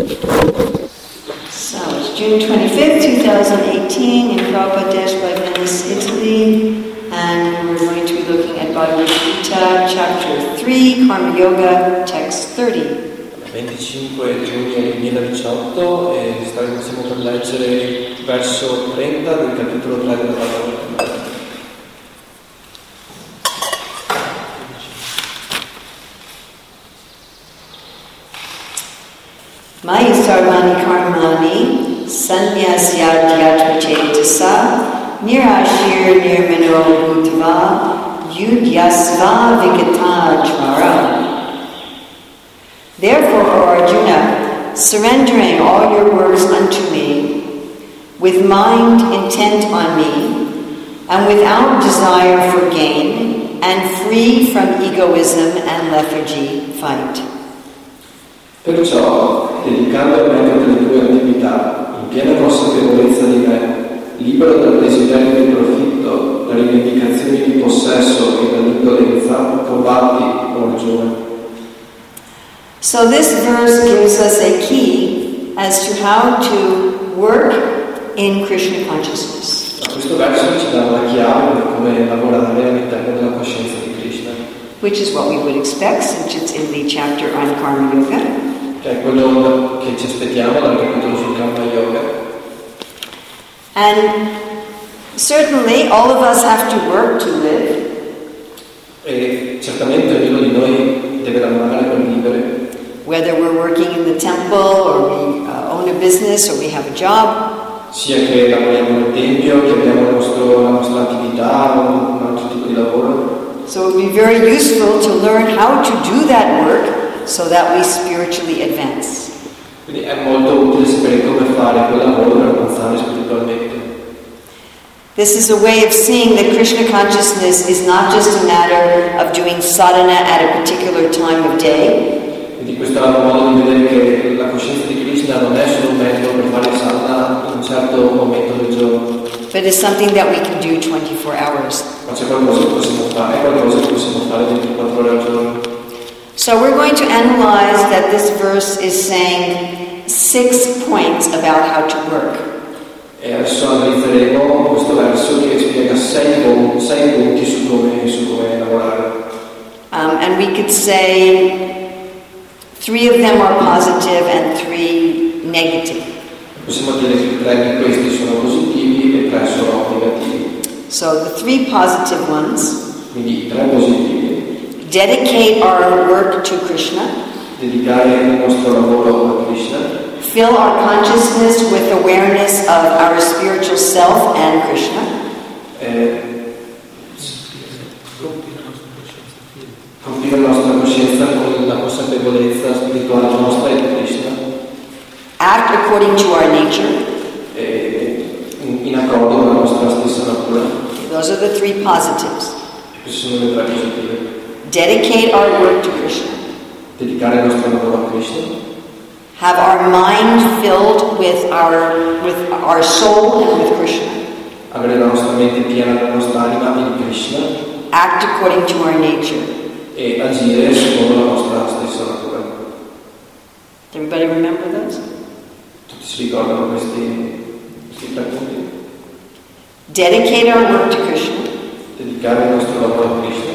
So it's June 25th, 2018 in Prabhupada by Venice, Italy, and we're going to be looking at Bhagavad Gita, chapter 3, Karma Yoga, text 30. 25 giugno 2018 e stiamo per leggere il verso 30 del capitolo 3 della Bhagavad Gita. Maya sarvani karmani sannyasyadyatmacetasa nirashir nirmano bhutva yudyasva vikatājvara. Therefore, O Arjuna, surrendering all your works unto me, with mind intent on me, and without desire for gain, and free from egoism and lethargy, fight. Perciò, dedicando a me tutte le tue attività, in piena consapevolezza di me, libero dal desiderio di profitto, da rivendicazioni di possesso e dall'indolenza, combatti, o Arjuna. So this verse gives us a key as to how to work in Krishna consciousness. Questo verso ci dà una chiave per come lavorare all'interno della coscienza di Krishna. Which is what we would expect since it's in the chapter on Karma Yoga. Che è quello che ci aspettiamo dal capitolo sul Karma Yoga. And certainly all of us have to work to live. E certamente ognuno di noi deve lavorare per vivere. Whether we're working in the temple or we own a business or we have a job. Sia che lavoriamo nel tempio, che abbiamo la nostra attività o un altro tipo di lavoro. So it would be very useful to learn how to do that work so that we spiritually advance. Quindi è molto utile sapere come fare quel lavoro per avanzare spiritualmente. This is a way of seeing that Krishna consciousness is not just a matter of doing sadhana at a particular time of day. Quindi questo è un modo di vedere che la coscienza di Krishna non è solo un metodo per fare sadhana in un certo momento del giorno. But it's something that we can do 24 hours. Ma c'è qualcosa che possiamo fare, è qualcosa che possiamo fare 24 ore al giorno. So we're going to analyze that this verse is saying 6 points about how to work. E adesso analizzeremo questo verso che spiega 6 punti su come lavorare. And we could say 3 of them are positive and 3 negative. Possiamo dire che 3 di questi sono positivi e 3 sono negativi. So the 3 positive ones. Quindi i 3 positivi. Dedicate our work to Krishna. Dedicare il nostro lavoro a Krishna. Fill our consciousness with awareness of our spiritual self and Krishna. Compire la nostra coscienza con la consapevolezza spirituale nostra e di Krishna. Act according to our nature. In accordo con la nostra stessa natura. Those are the 3 positives. Queste sono le 3 positive. Dedicate our work to Krishna. Dedicare il nostro lavoro a Krishna. Have our mind filled with our soul and with Krishna. Avere la nostra mente piena della nostra anima e di Krishna. Act according to our nature. E agire secondo la nostra stessa natura. Everybody remember those? Tutti si ricordano questi 3 punti? Dedicate our work to Krishna. Dedicare il nostro lavoro a Krishna.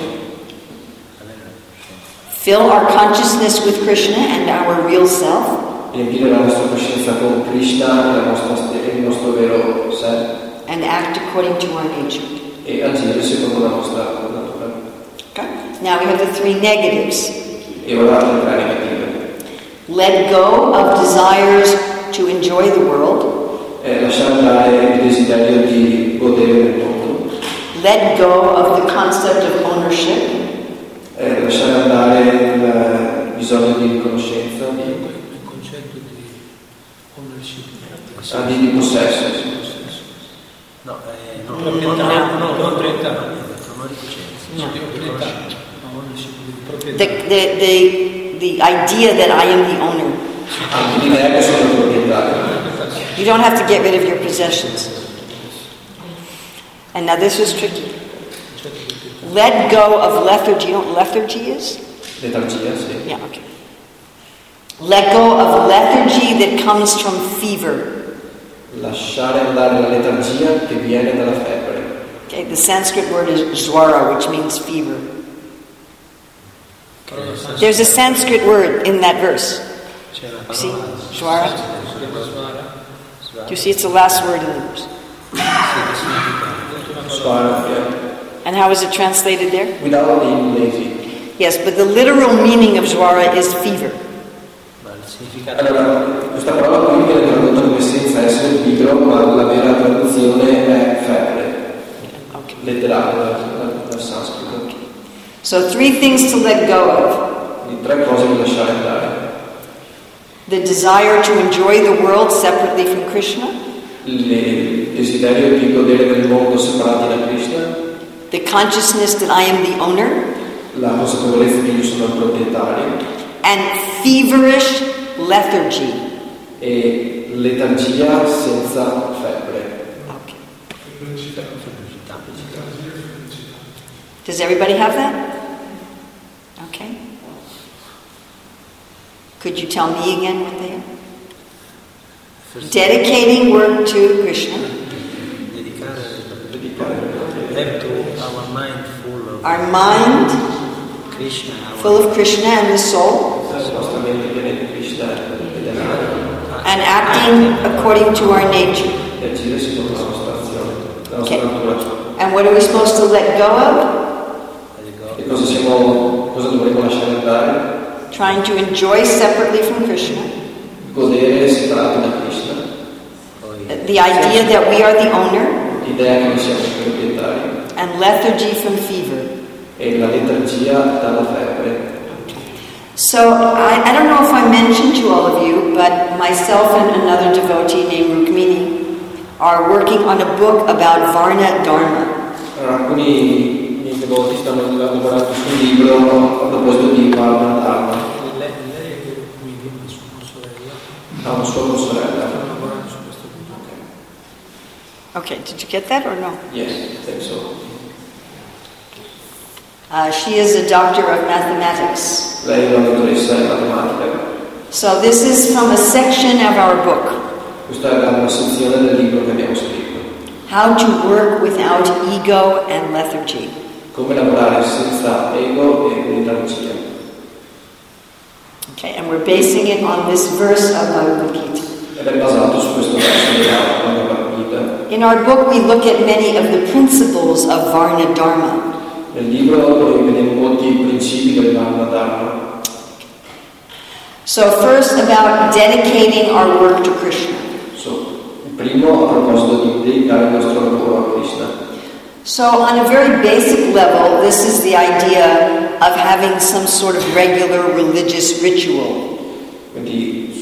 Fill our consciousness with Krishna and our real self. Riempire la nostra coscienza con Krishna e il nostro vero sé. And act according to our nature. E agire secondo la nostra natura. Okay. Now we have the 3 negatives. E ora le 3 negative. Let go of desires to enjoy the world. Lasciare andare il desiderio di godere del mondo. Let go of the concept of ownership. Lasciare andare il bisogno di riconoscenza, il concetto di ownership, di possesso. No, proprietà, non proprietà, non riconoscenza. The idea that I am the owner. L'idea che sono proprietario. You don't have to get rid of your possessions. And now this is tricky. Let go of lethargy. You know what lethargy is? Letargia, sì. Yeah, okay. Let go of lethargy that comes from fever. Lasciare andare la letargia che viene dalla febbre. Okay, the Sanskrit word is jwara, which means fever. There's a Sanskrit word in that verse. You see? Jwara? Do you see it's the last word in the verse? Swara, yeah. And how is it translated there? Without being lazy. Yes, but the literal meaning of jwara is fever. Allora, questa parola qui viene tradotta come senza essere pigro, ma la vera traduzione è febbre. Okay. Letterale dal sanscrito. So 3 things to let go of. Di 3 cose da lasciare andare. The desire to enjoy the world separately from Krishna. Il desiderio di godere del mondo separati da Krishna. The consciousness that I am the owner. La consapevolezza che io sono il proprietario. And feverish lethargy. E letargia senza febbre. Okay. Does everybody have that? Okay. Could you tell me again what they are? Dedicating work to Krishna. Have to our mind full of Our mind Krishna. full of Krishna and the soul. And acting according to our nature. Okay. And what are we supposed to let go of? Cosa dovremmo lasciare andare? Trying to enjoy separately from Krishna. Godere separato da Krishna. The idea that we are the owner. L'idea che noi siamo i proprietari. And lethargy from fever. E la letargia dalla febbre. So, I don't know if I mentioned to all of you, but myself and another devotee named Rukmini are working on a book about Varna Dharma. Alcuni miei devoti stanno lavorando su un libro a proposito di Varna Dharma. Lei è Rukmini, una sua consorella. Ha una sua consorella. Stanno lavorando su questo libro. Okay, did you get that or no? Yes, I think so. She is a doctor of mathematics. Lei è una dottoressa in matematica. So this is from a section of our book. Questa è una sezione del libro che abbiamo scritto. How to work without ego and lethargy. Come lavorare senza ego e letargia. Okay, and we're basing it on this verse of Bhagavad Gita. Ed è basato su questo verso della Bhagavad Gita. In our book we look at many of the principles of Varna Dharma. Nel libro noi vediamo molti principi del Varna Dharma. So first about dedicating our work to Krishna. Il primo a proposito di dedicare il nostro lavoro a Krishna. So on a very basic level, this is the idea of having some sort of regular religious ritual. Quindi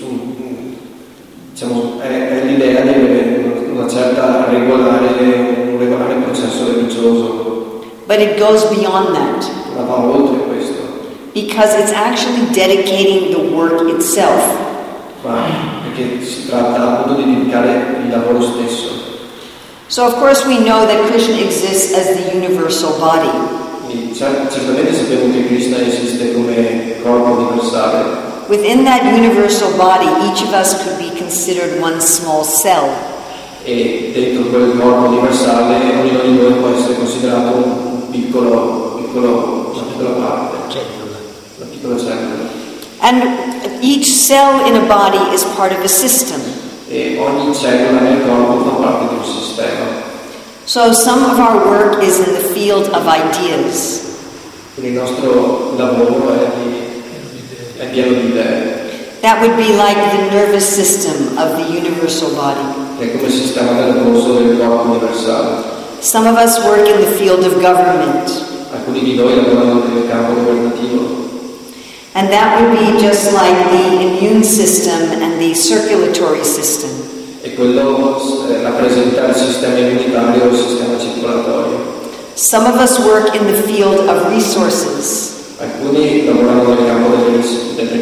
è l'idea di avere una certa un regolare processo religioso. But it goes beyond that. Ma va oltre questo. Because it's actually dedicating the work itself. Ma perché si tratta appunto di dedicare il lavoro stesso. So of course we know that Krishna exists as the universal body. Quindi, certamente sappiamo che Krishna esiste come corpo universale. Within that universal body, each of us could be considered one small cell. E dentro quel corpo universale ognuno di noi può essere considerato una piccola parte, una piccola cellula. And each cell in a body is part of a system. E ogni cellula nel corpo fa parte di un sistema. So some of our work is in the field of ideas. Quindi il nostro lavoro è pieno di idee. That would be like the nervous system of the universal body. È come il sistema nervoso del corpo universale. Some of us work in the field of government. Alcuni di noi lavorano nel campo governativo. And that would be just like the immune system and the circulatory system. E quello rappresenta il sistema immunitario e il sistema circolatorio. Some of us work in the field of resources. Alcuni lavorano nel campo delle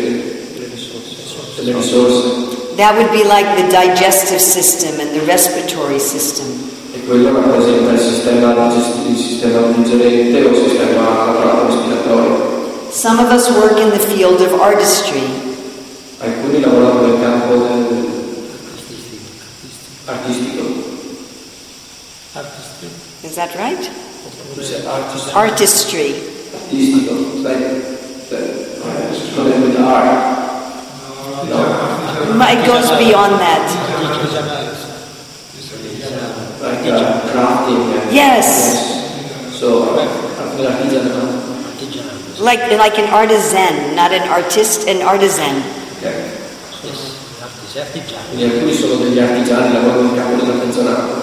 risorse. That would be like the digestive system and the respiratory system. E quello rappresenta il sistema digerente o il sistema respiratorio. Some of us work in the field of artistry. Alcuni lavorano nel campo artistico. Is that right? Artistry. Artistry. Artistico, with art. No. It goes beyond that. Like crafting. Yes. So, like an artisan, not an artist, an artisan. Okay. Quindi alcuni sono degli artigiani, lavorano nel campo dell'artigianato.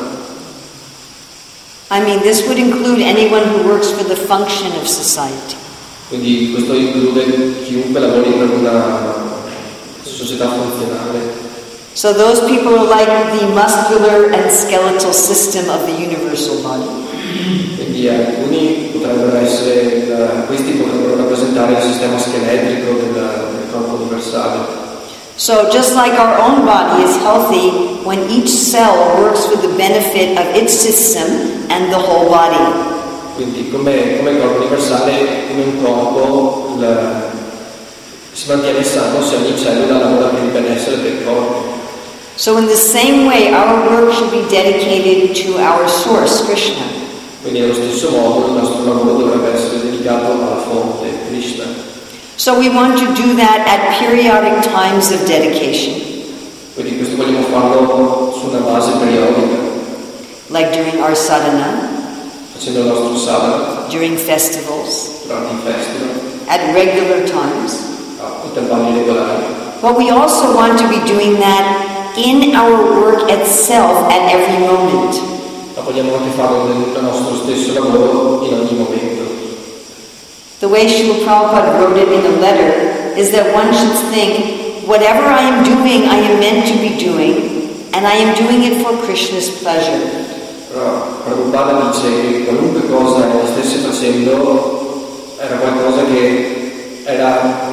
I mean, this would include anyone who works for the function of society. Quindi questo include chiunque lavori per una società funzionale. So those people are like the muscular and skeletal system of the universal body. Quindi alcuni potrebbero essere, questi potrebbero rappresentare il sistema scheletrico del corpo universale. So just like our own body is healthy when each cell works for the benefit of its system and the whole body. Quindi come il corpo universale, come un corpo si mantiene sano se ogni cellula lavora per il benessere del corpo. So in the same way our work should be dedicated to our source, Krishna. Quindi allo stesso modo il nostro lavoro dovrebbe essere dedicato alla fonte, Krishna. So we want to do that at periodic times of dedication. Quindi questo vogliamo farlo su una base periodica. Like during our sadhana. Facendo il nostro sadhana. During festivals. Durante i festival. At regular times. A intervalli regolari. But we also want to be doing that in our work itself at every moment. Ma vogliamo anche farlo nel nostro stesso lavoro in ogni momento. The way Srila Prabhupada wrote it in a letter is that one should think, whatever I am doing, I am meant to be doing, and I am doing it for Krishna's pleasure. Però Prabhupada dice che qualunque cosa che stesse facendo era qualcosa che era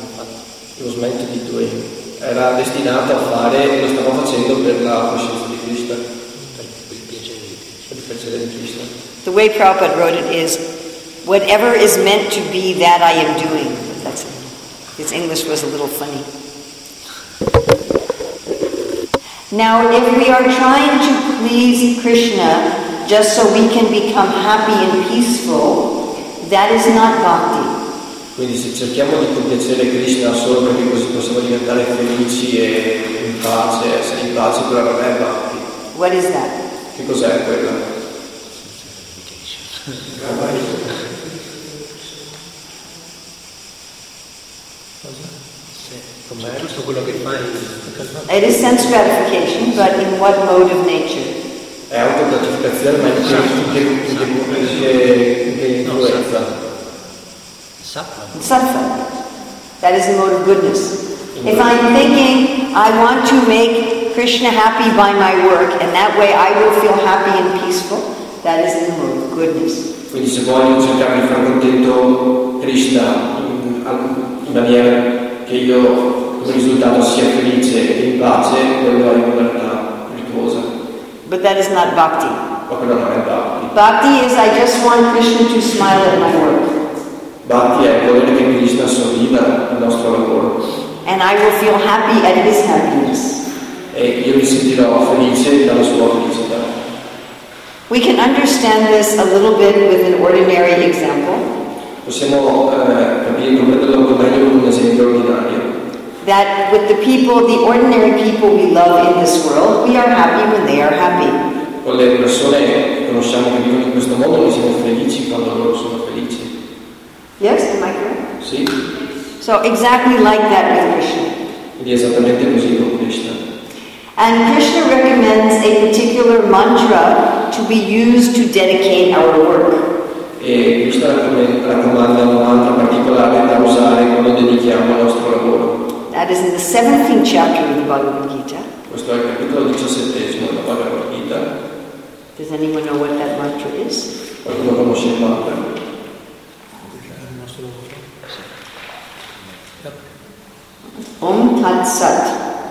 era destinato a fare e lo stava facendo per la coscienza di Krishna, per il piacere di Krishna. The way Prabhupada wrote it is, whatever is meant to be, that I am doing. That's it. His English was a little funny. Now, if we are trying to please Krishna just so we can become happy and peaceful, that is not bhakti. Quindi se cerchiamo di compiacere Krishna solo perché così possiamo diventare felici e in pace, essere in pace, però non è bhakti. What is that? Che cos'è quella? Tutto quello che fai. It is sense gratification, but in what mode of nature? È autogratificazione, ma in che influenza? Sattva. That is the mode of goodness. If I'm thinking, I want to make Krishna happy by my work, and that way I will feel happy and peaceful, that is the mode of goodness. Quindi se voglio cercare di far contento Krishna in maniera che io come risultato sia felice e in pace, quello è una realtà virtuosa. But that is not bhakti. Ma quello non è bhakti. Bhakti is I just want Krishna to smile at my work. Bhakti è volere che Krishna sorrida al nostro lavoro. And I will feel happy at his happiness. E io mi sentirò felice dalla sua felicità. We can understand this a little bit with an ordinary example. Possiamo capire, comprenderlo un po' meglio con un esempio ordinario. That with the people, the ordinary people we love in this world, we are happy when they are happy. Con le persone che conosciamo che vivono in questo mondo, noi siamo felici quando loro sono felici. Yes, am I correct? Sì. So exactly like that with Krishna. Quindi esattamente così con Krishna. And Krishna recommends a particular mantra to be used to dedicate our work. E Krishna raccomanda un mantra particolare da usare quando dedichiamo il nostro lavoro. That is in the 17th chapter of the Bhagavad Gita. Questo è il capitolo 17 della Bhagavad Gita. Does anyone know what that mantra is? Qualcuno conosce il mantra? Om Tat Sat.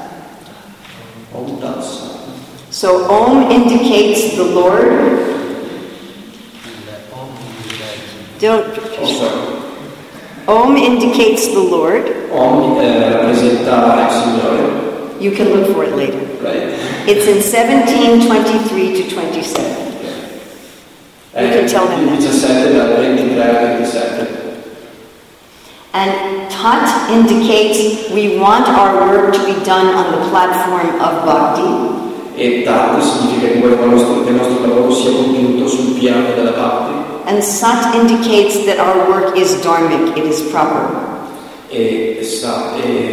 Om Tat Sat. So Om indicates the Lord. Don't. Oh, sorry. Om indicates the Lord. Om rappresenta il Signore. You can look for it later. Right. It's in 17:23 to 27. You can tell him that. 17 dal 23 al 27. And Tat indicates we want our work to be done on the platform of Bhakti. E Tat significa che vogliamo che il nostro lavoro sia contenuto sul piano della Bhakti. And Sat indicates that our work is dharmic, it is proper. E Sa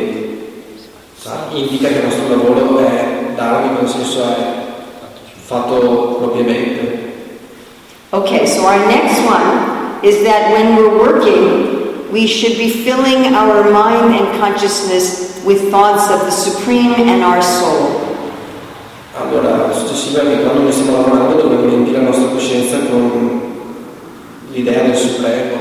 indica che il nostro lavoro è dharmico, nel senso è fatto propriamente. Okay, so our next one is that when we're working, we should be filling our mind and consciousness with thoughts of the Supreme and our soul. Allora, la successiva è che quando noi stiamo lavorando dobbiamo riempire la nostra coscienza con l'idea del Supremo,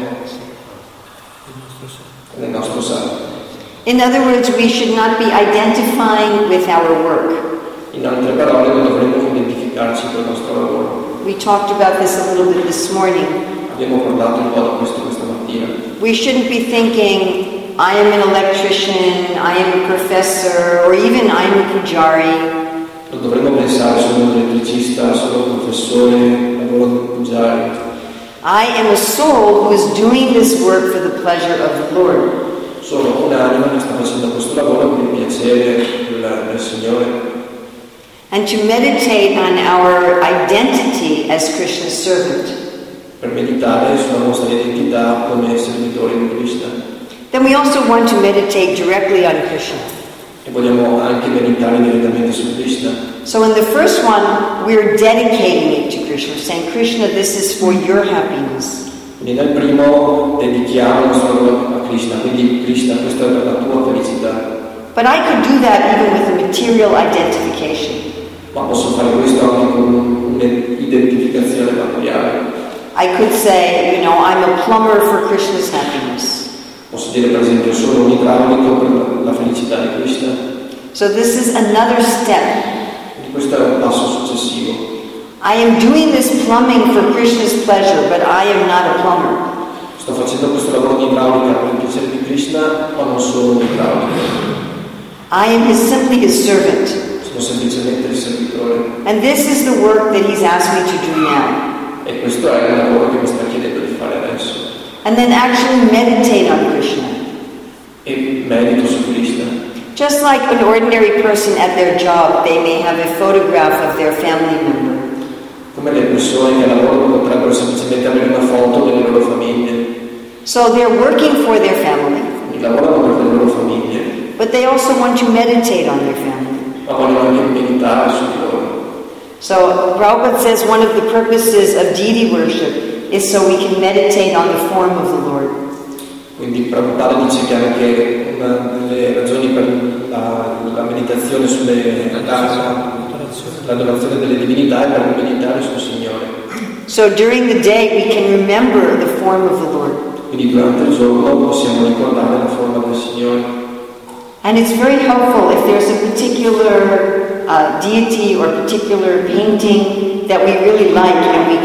del nostro Salvo. In other words, we should not be identifying with our work. In altre parole, non dovremmo identificarci con il nostro lavoro. We talked about this a little bit this morning. Abbiamo parlato un po' di questo questa mattina. We shouldn't be thinking, I am an electrician, I am a professor, or even I am a pujari. Non dovremmo pensare sono un elettricista, sono un professore, lavoro come pujari. I am a soul who is doing this work for the pleasure of the Lord. Sono un'anima che sta facendo questo lavoro per il piacere del Signore. And to meditate on our identity as Krishna's servant. Per meditare sulla nostra identità come servitori di Krishna. Then we also want to meditate directly on Krishna. E vogliamo anche meditare direttamente su Krishna. So in the first one, we're dedicating it to Krishna, saying, Krishna, this is for your happiness. Quindi nel primo dedichiamo il nostro lavoro a Krishna, quindi Krishna, questa è per la tua felicità. But I could do that even with a material identification. Ma posso fare questo anche con un'identificazione materiale. I could say, I'm a plumber for Krishna's happiness. Posso dire per esempio sono un idraulico per la felicità di Krishna. So this is another step. Quindi questo è un passo successivo. I am doing this plumbing for Krishna's pleasure, but I am not a plumber. Sto facendo questo lavoro di idraulica per il piacere di Krishna, ma non sono un idraulico. I am simply his servant. Sono semplicemente il servitore. And this is the work that he's asked me to do now. E questo è il lavoro che mi sta chiedendo di fare adesso. And then actually meditate on Krishna. E medito su Krishna. Just like an ordinary person at their job, they may have a photograph of their family member. Come le persone che lavorano potrebbero semplicemente avere una foto delle loro famiglie. So they're working for their family. Quindi lavorano per le loro famiglie. But they also want to meditate on their family. Ma vogliono anche meditare su di loro. So Prabhupada says one of the purposes of deity worship is so we can meditate on the form of the Lord. Quindi Prabhupada dice che anche una delle ragioni per la meditazione l'adorazione delle divinità è per meditare sul Signore. So during the day we can remember the form of the Lord. Quindi durante il giorno possiamo ricordare la forma del Signore. And it's very helpful if there's a particular deity or particular painting that we really like, and we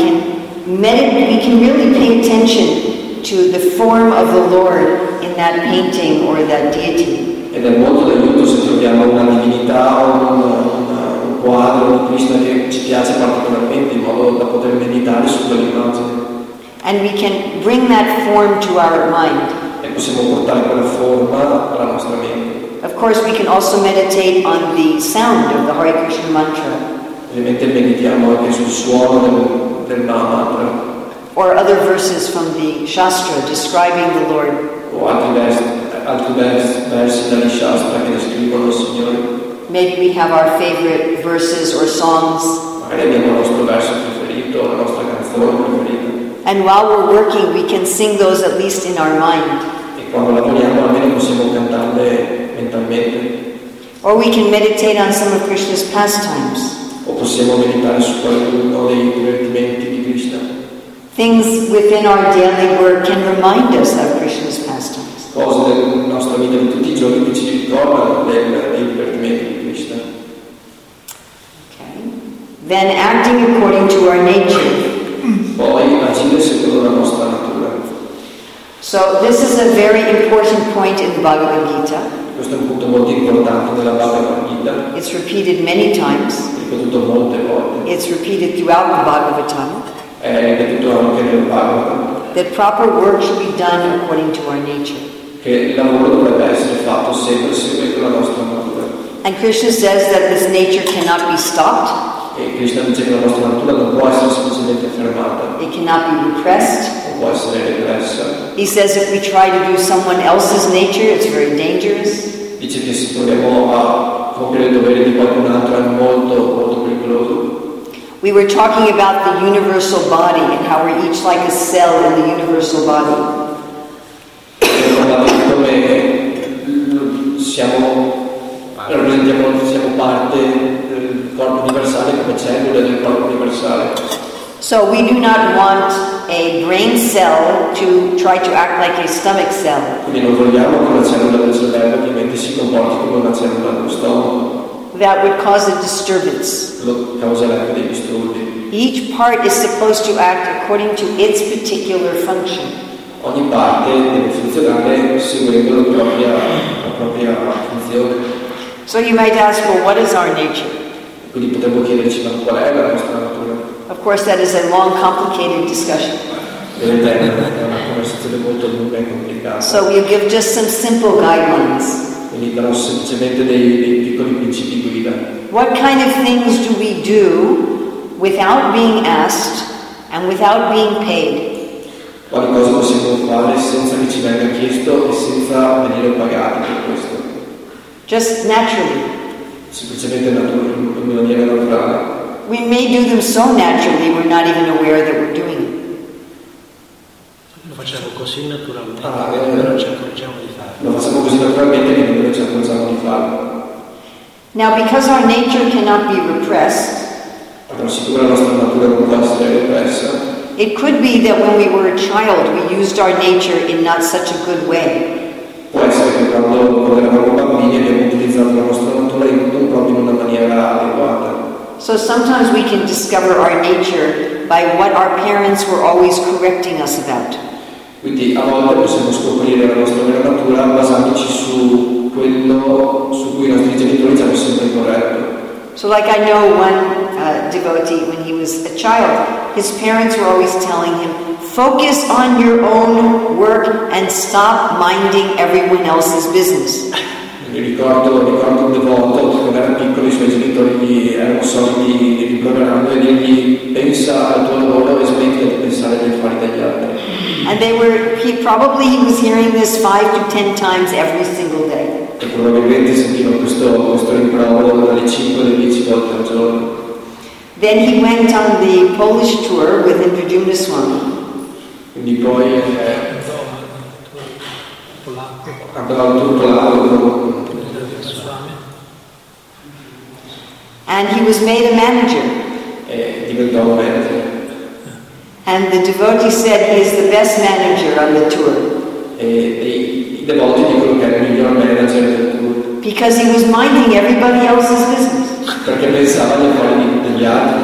can really pay attention to the form of the Lord in that painting or that deity. Ed è molto d'aiuto se troviamo una divinità o un quadro di Krishna che ci piace particolarmente, in modo da poter meditare su quell'immagine. And we can bring that form to our mind. E possiamo portare quella forma alla nostra mente. Of course, we can also meditate on the sound of the Hare Krishna mantra. Ovviamente meditiamo anche sul suono del Mahamantra. Or other verses from the Shastra describing the Lord. O altri versi dagli Shastra che descrivono il Signore. Maybe we have our favorite verses or songs. Magari abbiamo il nostro verso preferito, la nostra canzone preferita. And while we're working, we can sing those at least in our mind. E quando lavoriamo almeno possiamo cantarle mentalmente. Or we can meditate on some of Krishna's pastimes. O possiamo meditare su qualcuno dei divertimenti di Krishna. Things within our daily work can remind us of Krishna's pastimes. Cose della nostra vita di tutti i giorni che ci ricordano dei divertimenti di Krishna. Okay. Then acting according to our nature. Poi agire secondo la nostra natura. So this is a very important point in the Bhagavad Gita. Questo è un punto molto importante nella Bhagavad Gita. It's repeated many times. Ripetuto molte volte. It's repeated throughout the Bhagavatam. È ripetuto anche nel Bhagavatam. That proper work should be done according to our nature. Che il lavoro dovrebbe essere fatto sempre seguendo la nostra natura. And Krishna says that this nature cannot be stopped. E Krishna dice che la nostra natura non può essere semplicemente fermata. It cannot be repressed. Non può essere repressa. He says if we try to do someone else's nature, it's very dangerous. Dice che se proviamo a compiere il dovere di qualcun altro è molto, molto pericoloso. We were talking about the universal body and how we're each like a cell in the universal body. Abbiamo parlato di come siamo parte del corpo universale come cellule del corpo universale. So we do not want a brain cell to try to act like a stomach cell. Quindi non vogliamo che una cellula del cervello ovviamente si comporti come una cellula dello stomaco. That would cause a disturbance. Lo causerebbe dei disturbi. Each part is supposed to act according to its particular function. Ogni parte deve funzionare seguendo la propria funzione. So you might ask, well, what is our nature? Quindi potremmo chiederci, ma qual è la nostra natura? Of course, that is a long, complicated discussion. Vedete, è una conversazione molto lunga e complicata. So we'll give just some simple guidelines. Quindi darò semplicemente dei piccoli principi guida. What kind of things do we do without being asked and without being paid? Quali cose possiamo fare senza che ci venga chiesto e senza venire pagati per questo? Just naturally. Semplicemente in maniera naturale. We may do them so naturally we're not even aware that we're doing it. Lo facciamo così naturalmente, non ci accorgiamo di farlo. Lo facciamo così naturalmente che non ci accorgiamo di farlo. Now, because our nature cannot be repressed, Però siccome la nostra natura non può essere repressa, it could be that when we were a child we used our nature in not such a good way. può essere che quando eravamo bambini abbiamo utilizzato la nostra natura non proprio in una maniera adeguata. So sometimes we can discover our nature by what our parents were always correcting us about. Quindi a volte possiamo scoprire la nostra vera natura basandoci su quello su cui i nostri genitori ci hanno sempre corretto. So like I know one devotee, when he was a child, his parents were always telling him, focus on your own work and stop minding everyone else's business. Mi ricordo un devoto, quando era piccolo i suoi genitori gli erano soliti rimproverando e dirgli pensa al tuo lavoro e smetti di pensare agli affari degli altri. And he was hearing this 5 to 10 times every single day. E probabilmente sentiva questo rimprovero dalle 5 alle 10 volte al giorno. Then he went on the Polish tour with Indra Swami. Quindi poi andava al tour polacco. And he was made a manager. E diventò un manager. And the devotee said he is the best manager on the tour. E i devoti dicono che era il miglior manager del tour. Because he was minding everybody else's business. Perché pensava agli affari degli altri.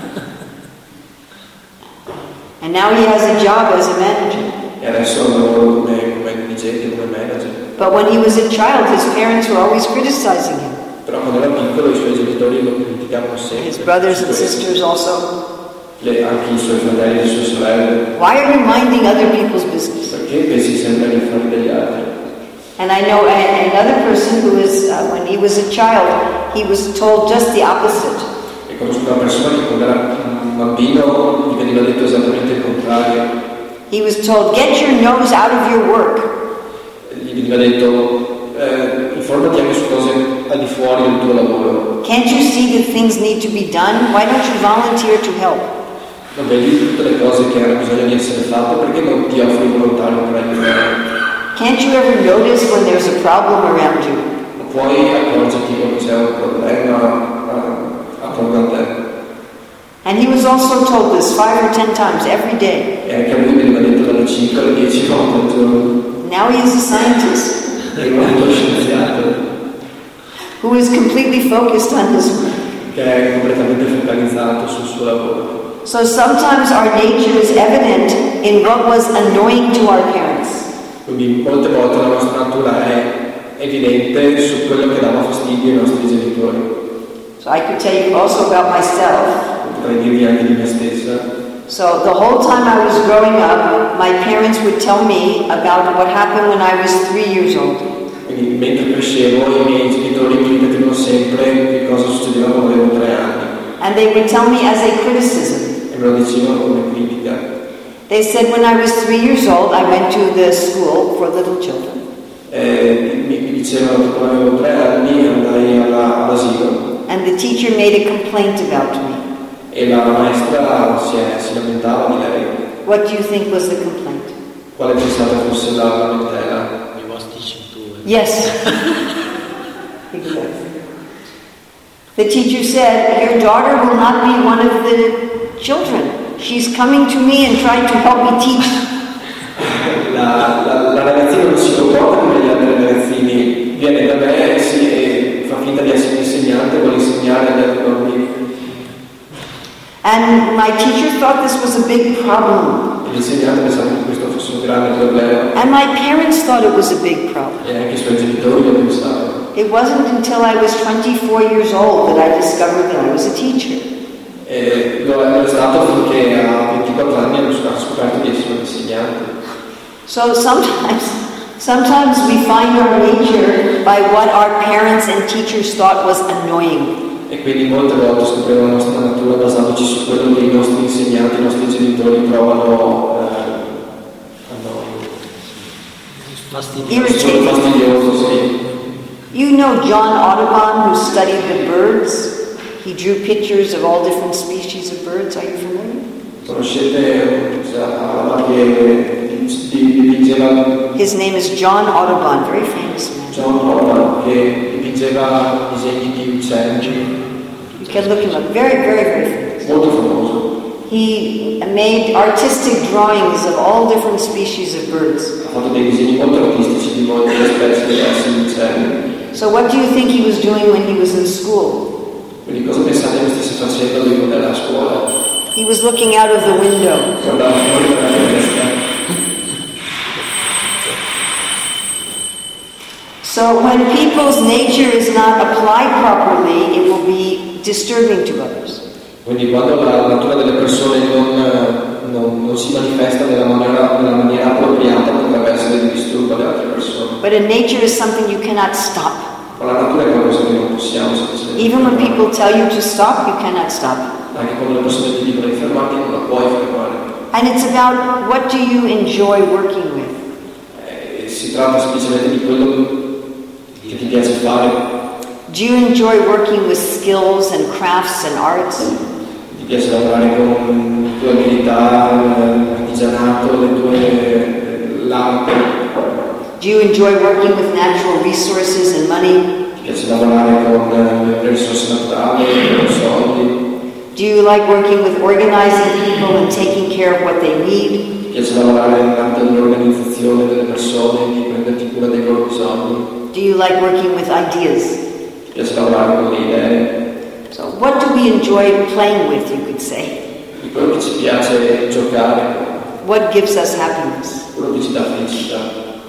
And now he has a job as a manager. E adesso ha un lavoro come dirigente, come manager. But when he was a child, his parents were always criticizing him. Però quando era piccolo i suoi genitori lo criticavano sempre. His brothers and sisters also. Anche i suoi fratelli e le sue sorelle. Why are you minding other people's business? Perché pensi sempre agli affari degli altri? And I know another person who was, when he was a child, he was told just the opposite. E conosco una persona che quando era un bambino gli veniva detto esattamente il contrario. He was told, get your nose out of your work. Gli veniva detto informati anche su cose al di fuori del tuo lavoro. Can't you see that things need to be done? Why don't you volunteer to help? Non vedi tutte le cose che hanno bisogno di essere fatte, perché non ti offri volontario per aiutare? Can't you ever notice when there's a problem around you? Non puoi accorgerti quando c'è un problema attorno a te. And he was also told this 5 or 10 times every day. E anche a lui veniva detto dalle 5 alle 10 volte al giorno. Now he is a scientist. È uno scienziato. Who is completely focused on his work. Che è completamente focalizzato sul suo lavoro. So sometimes our nature is evident in what was annoying to our parents. Quindi molte volte la nostra natura è evidente su quello che dava fastidio ai nostri genitori. So I could tell you also about myself. Potrei dirvi anche di me stessa. So the whole time I was growing up, my parents would tell me about what happened when I was 3 years old. Quindi mentre crescevo i miei genitori mi ripetevano sempre che cosa succedeva quando avevo 3 anni. And they would tell me as a criticism. E me lo dicevano come critica. They said when I was 3 years old, I went to the school for little children. Mi dicevano che quando avevo 3 anni andai all'asilo. And the teacher made a complaint about me. E la maestra si lamentava di lei. What do you think was the complaint? Quale pensate fosse la lamentela? You was teaching too. Yes. Exactly. The teacher said, your daughter will not be one of the children. She's coming to me and trying to help me teach. La ragazzina non si comporta come gli altri ragazzini, viene da me e fa finta di essere insegnante, vuole insegnare agli altri bambini. And my teacher thought this was a big problem. L'insegnante pensava che questo fosse un grande problema. And my parents thought it was a big problem. E anche i suoi genitori lo pensavano. It wasn't until I was 24 years old that I discovered that I was a teacher. E lo è stato finché a 24 anni ho scoperto di essere un insegnante. So sometimes we find our nature by what our parents and teachers thought was annoying. E quindi molte volte scopriamo la nostra natura basandoci su quello che i nostri insegnanti, i nostri genitori trovano fastidioso, sì. You know John Audubon, who studied the birds? He drew pictures of all different species of birds. Are you familiar? Conoscete che dipingeva? His name is John Audubon, very famous man. John Audubon, che dipingeva disegni di uccelli. You can look him up. Very, very, very famous. Molto famoso. He made artistic drawings of all different species of birds. Ha fatto dei disegni molto artistici di molte specie diverse di uccelli. So what do you think he was doing when he was in school? Quindi cosa pensate che stesse facendo lui quando era a scuola? He was looking out of the window. Guardava fuori dalla finestra. So when people's nature is not applied properly, it will be disturbing to others. Quindi quando la natura delle persone non si manifesta nella maniera appropriata, potrebbe essere di disturbo alle altre persone. But a nature is something you cannot stop. Ma la natura è qualcosa che non possiamo semplicemente. Even when people tell you to stop, you cannot stop. Anche quando le persone ti dicono di fermarti, non la puoi fermare. And it's about what do you enjoy working with. Si tratta semplicemente di quello che ti piace fare. Do you enjoy working with skills and crafts and arts? Ti piace lavorare con le tue abilità, l'artigianato, l'arte? Do you enjoy working with natural resources and money? Ti piace lavorare con le risorse naturali, con i soldi? Do you like working with organizing people and taking care of what they need? Ti piace lavorare nell'ambito dell'organizzazione delle persone, di prenderti cura dei loro bisogni? Do you like working with ideas? Ti piace lavorare con le idee? So what do we enjoy playing with, you could say? Di quello che ci piace giocare? What gives us happiness? Quello che ci dà felicità?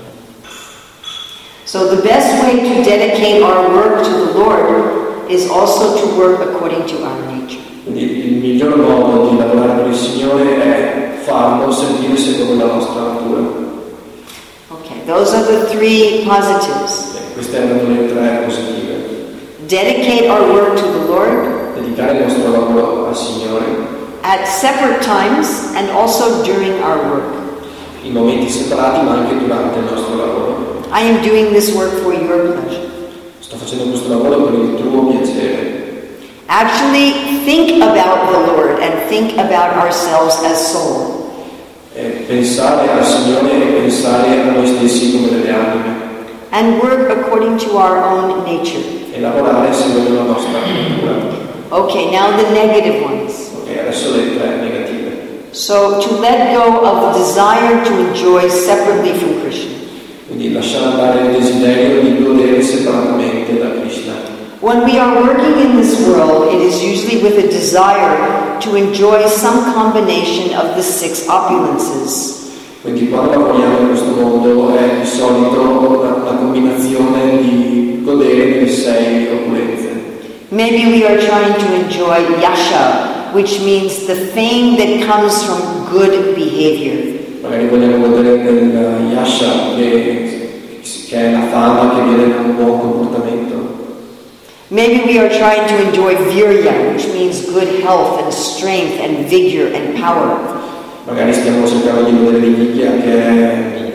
So the best way to dedicate our work to the Lord is also to work according to our nature. Quindi il miglior modo di lavorare per il Signore è farlo servire secondo la nostra natura. Okay, those are the 3 positives. Queste erano le 3 positive. Dedicate our work to the Lord. Dedicare il nostro lavoro al Signore. At separate times and also during our work. In momenti separati ma anche durante il nostro lavoro. I am doing this work for your pleasure. Sto facendo questo lavoro per il tuo piacere. Actually, think about the Lord and think about ourselves as soul. Pensare al Signore e pensare a noi stessi come delle anime. And work according to our own nature. E lavorare secondo la nostra natura. Okay, now the negative ones. Ok, adesso le 3 negative. So to let go of the desire to enjoy separately from Krishna. Quindi lasciare andare il desiderio di godere separatamente da Krishna. When we are working in this world, it is usually with a desire to enjoy some combination of the 6 opulences. Quindi quando lavoriamo in questo modo è di solito una combinazione di godere delle 6 opulenze. Maybe we are trying to enjoy yasha, which means the fame that comes from good behavior. Magari vogliamo godere del yasha, che è la fama che viene da un buon comportamento. Maybe we are trying to enjoy virya, which means good health and strength and vigor and power. Magari stiamo cercando di godere di Vidya, che è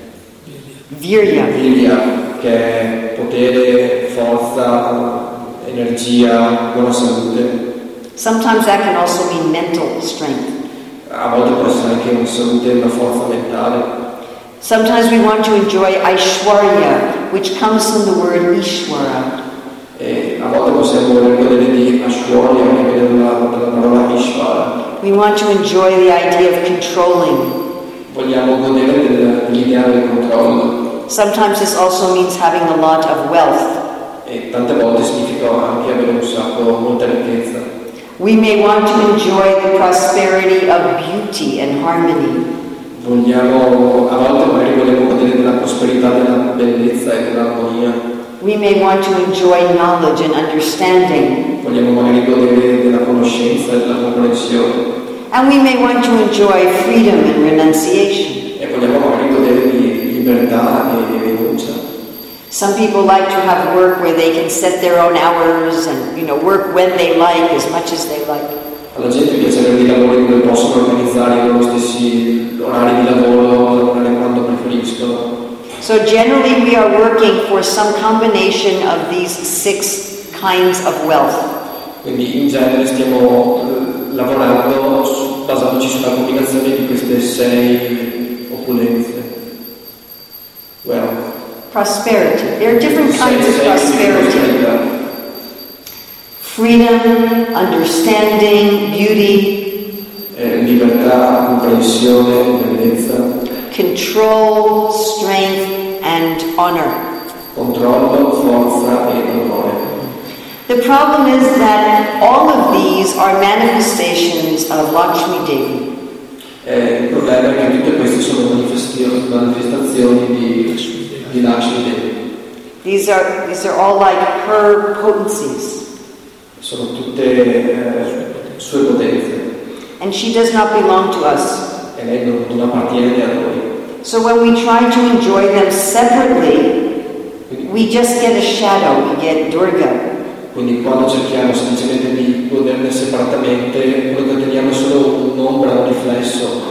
Virya, che è potere, forza, energia, buona salute. Sometimes that can also mean mental strength. A volte può essere anche una salute e una forza mentale. Sometimes we want to enjoy Aishwarya, which comes from the word Ishwara. E a volte possiamo voler godere di Aishwarya, che viene dalla parola Ishvara. We want to enjoy the idea of controlling. Vogliamo godere dell'idea del controllo. Sometimes this also means having a lot of wealth. E tante volte significa anche avere un sacco, molta ricchezza. We may want to enjoy the prosperity of beauty and harmony. A volte magari vogliamo godere della prosperità, della bellezza e dell'armonia. We may want to enjoy knowledge and understanding. Vogliamo magari godere della conoscenza e della comprensione. And we may want to enjoy freedom and renunciation. E vogliamo magari godere di libertà e rinuncia. Some people like to have work where they can set their own hours and, work when they like, as much as they like. Alla gente piace avere dei lavori dove possono organizzare i loro stessi orari di lavoro, lavorare quando preferiscono. So generally we are working for some combination of these 6 kinds of wealth. Quindi in genere stiamo lavorando basandoci sulla combinazione di queste 6 opulenze. Prosperity. There are different kinds of prosperity. Freedom, understanding, beauty. Libertà, comprensione, bellezza. Control, strength, and honor. Controllo, forza e onore. The problem is that all of these are manifestations of Lakshmi Devi. Il problema è che tutte queste sono manifestazioni di Lakshmi Devi. These are all like her potencies. Sono tutte sue potenze. And she does not belong to us. E lei non appartiene a noi. So when we try to enjoy them separately, we just get a shadow, we get Durga. Quindi quando cerchiamo semplicemente di goderne separatamente, quello che otteniamo è solo un'ombra, un riflesso.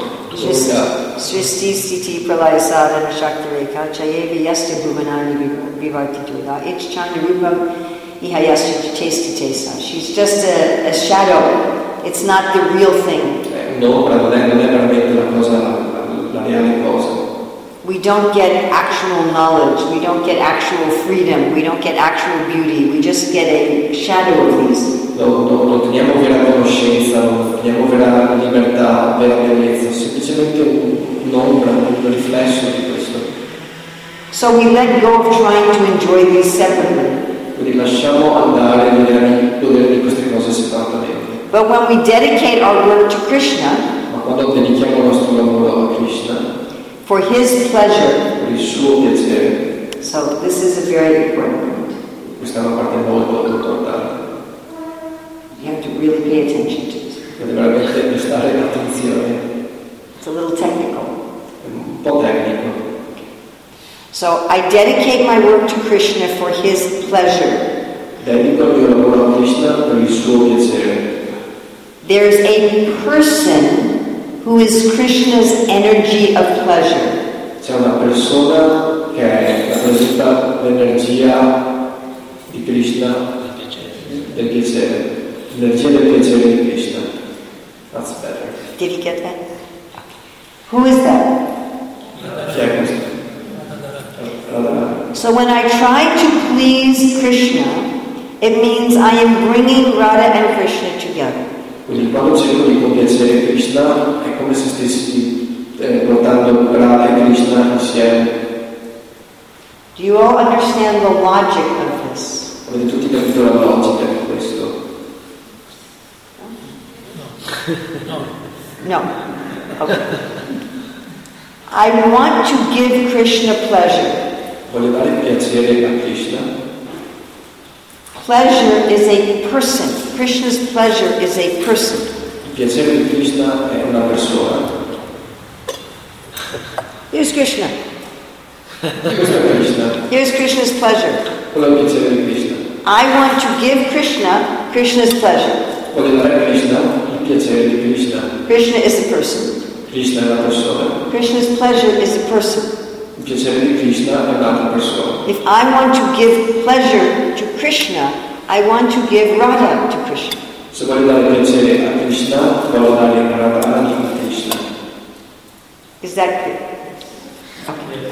Sristi Siti Pralaya Sadhana Shaktireka Chayevi Yasta Bhuvanani Vivarti Durga Ichchana Rupam Ihayasta Testi Tesa. She's just a shadow. It's not the real thing. Un'ombra non è veramente la reale cosa. We don't get actual knowledge, we don't get actual freedom, we don't get actual beauty, we just get a shadow of these. Non otteniamo vera conoscenza, non otteniamo vera libertà, vera bellezza, semplicemente un'ombra, un riflesso di questo. So we let go of trying to enjoy these separately. Quindi lasciamo andare l'idea di godere di queste cose separatamente. But when we dedicate our work to Krishna, ma quando dedichiamo il nostro lavoro a Krishna, for his pleasure, per il suo piacere, so this is a very important point. Questa è una parte molto importante. You have to really pay attention to it. Deve veramente prestare attenzione. It's a little technical. È un po' tecnico. So I dedicate my work to Krishna for his pleasure. Dedico il mio lavoro a Krishna per il suo piacere. There's a person who is Krishna's energy of pleasure. C'è una persona che rappresenta l'energia di Krishna, del piacere. L'energia del piacere di Krishna. That's better. Did you get that? Who is that? Chi è questo? So when I try to please Krishna, it means I am bringing Radha and Krishna together. Quindi quando cerco di compiacere Krishna è come se stessi portando Radha e Krishna insieme. Do you all understand the logic of this? Avete tutti capito la logica di questo? No. Okay. I want to give Krishna pleasure. Voglio dare piacere a Krishna. Pleasure is a person. Krishna's pleasure is a person. Il piacere di Krishna è una persona. Here's Krishna. Questo è Krishna. Here's Krishna's pleasure. Quello è il piacere di Krishna. I want to give Krishna Krishna's pleasure. Voglio dare a Krishna il piacere di Krishna. Krishna is a person. Krishna è una persona. Krishna's pleasure is a person. Il piacere di Krishna è un'altra persona. If I want to give pleasure to Krishna, I want to give Radha to Krishna. Se voglio dare piacere a Krishna, voglio dare Radharani a Krishna. Is that clear? Okay.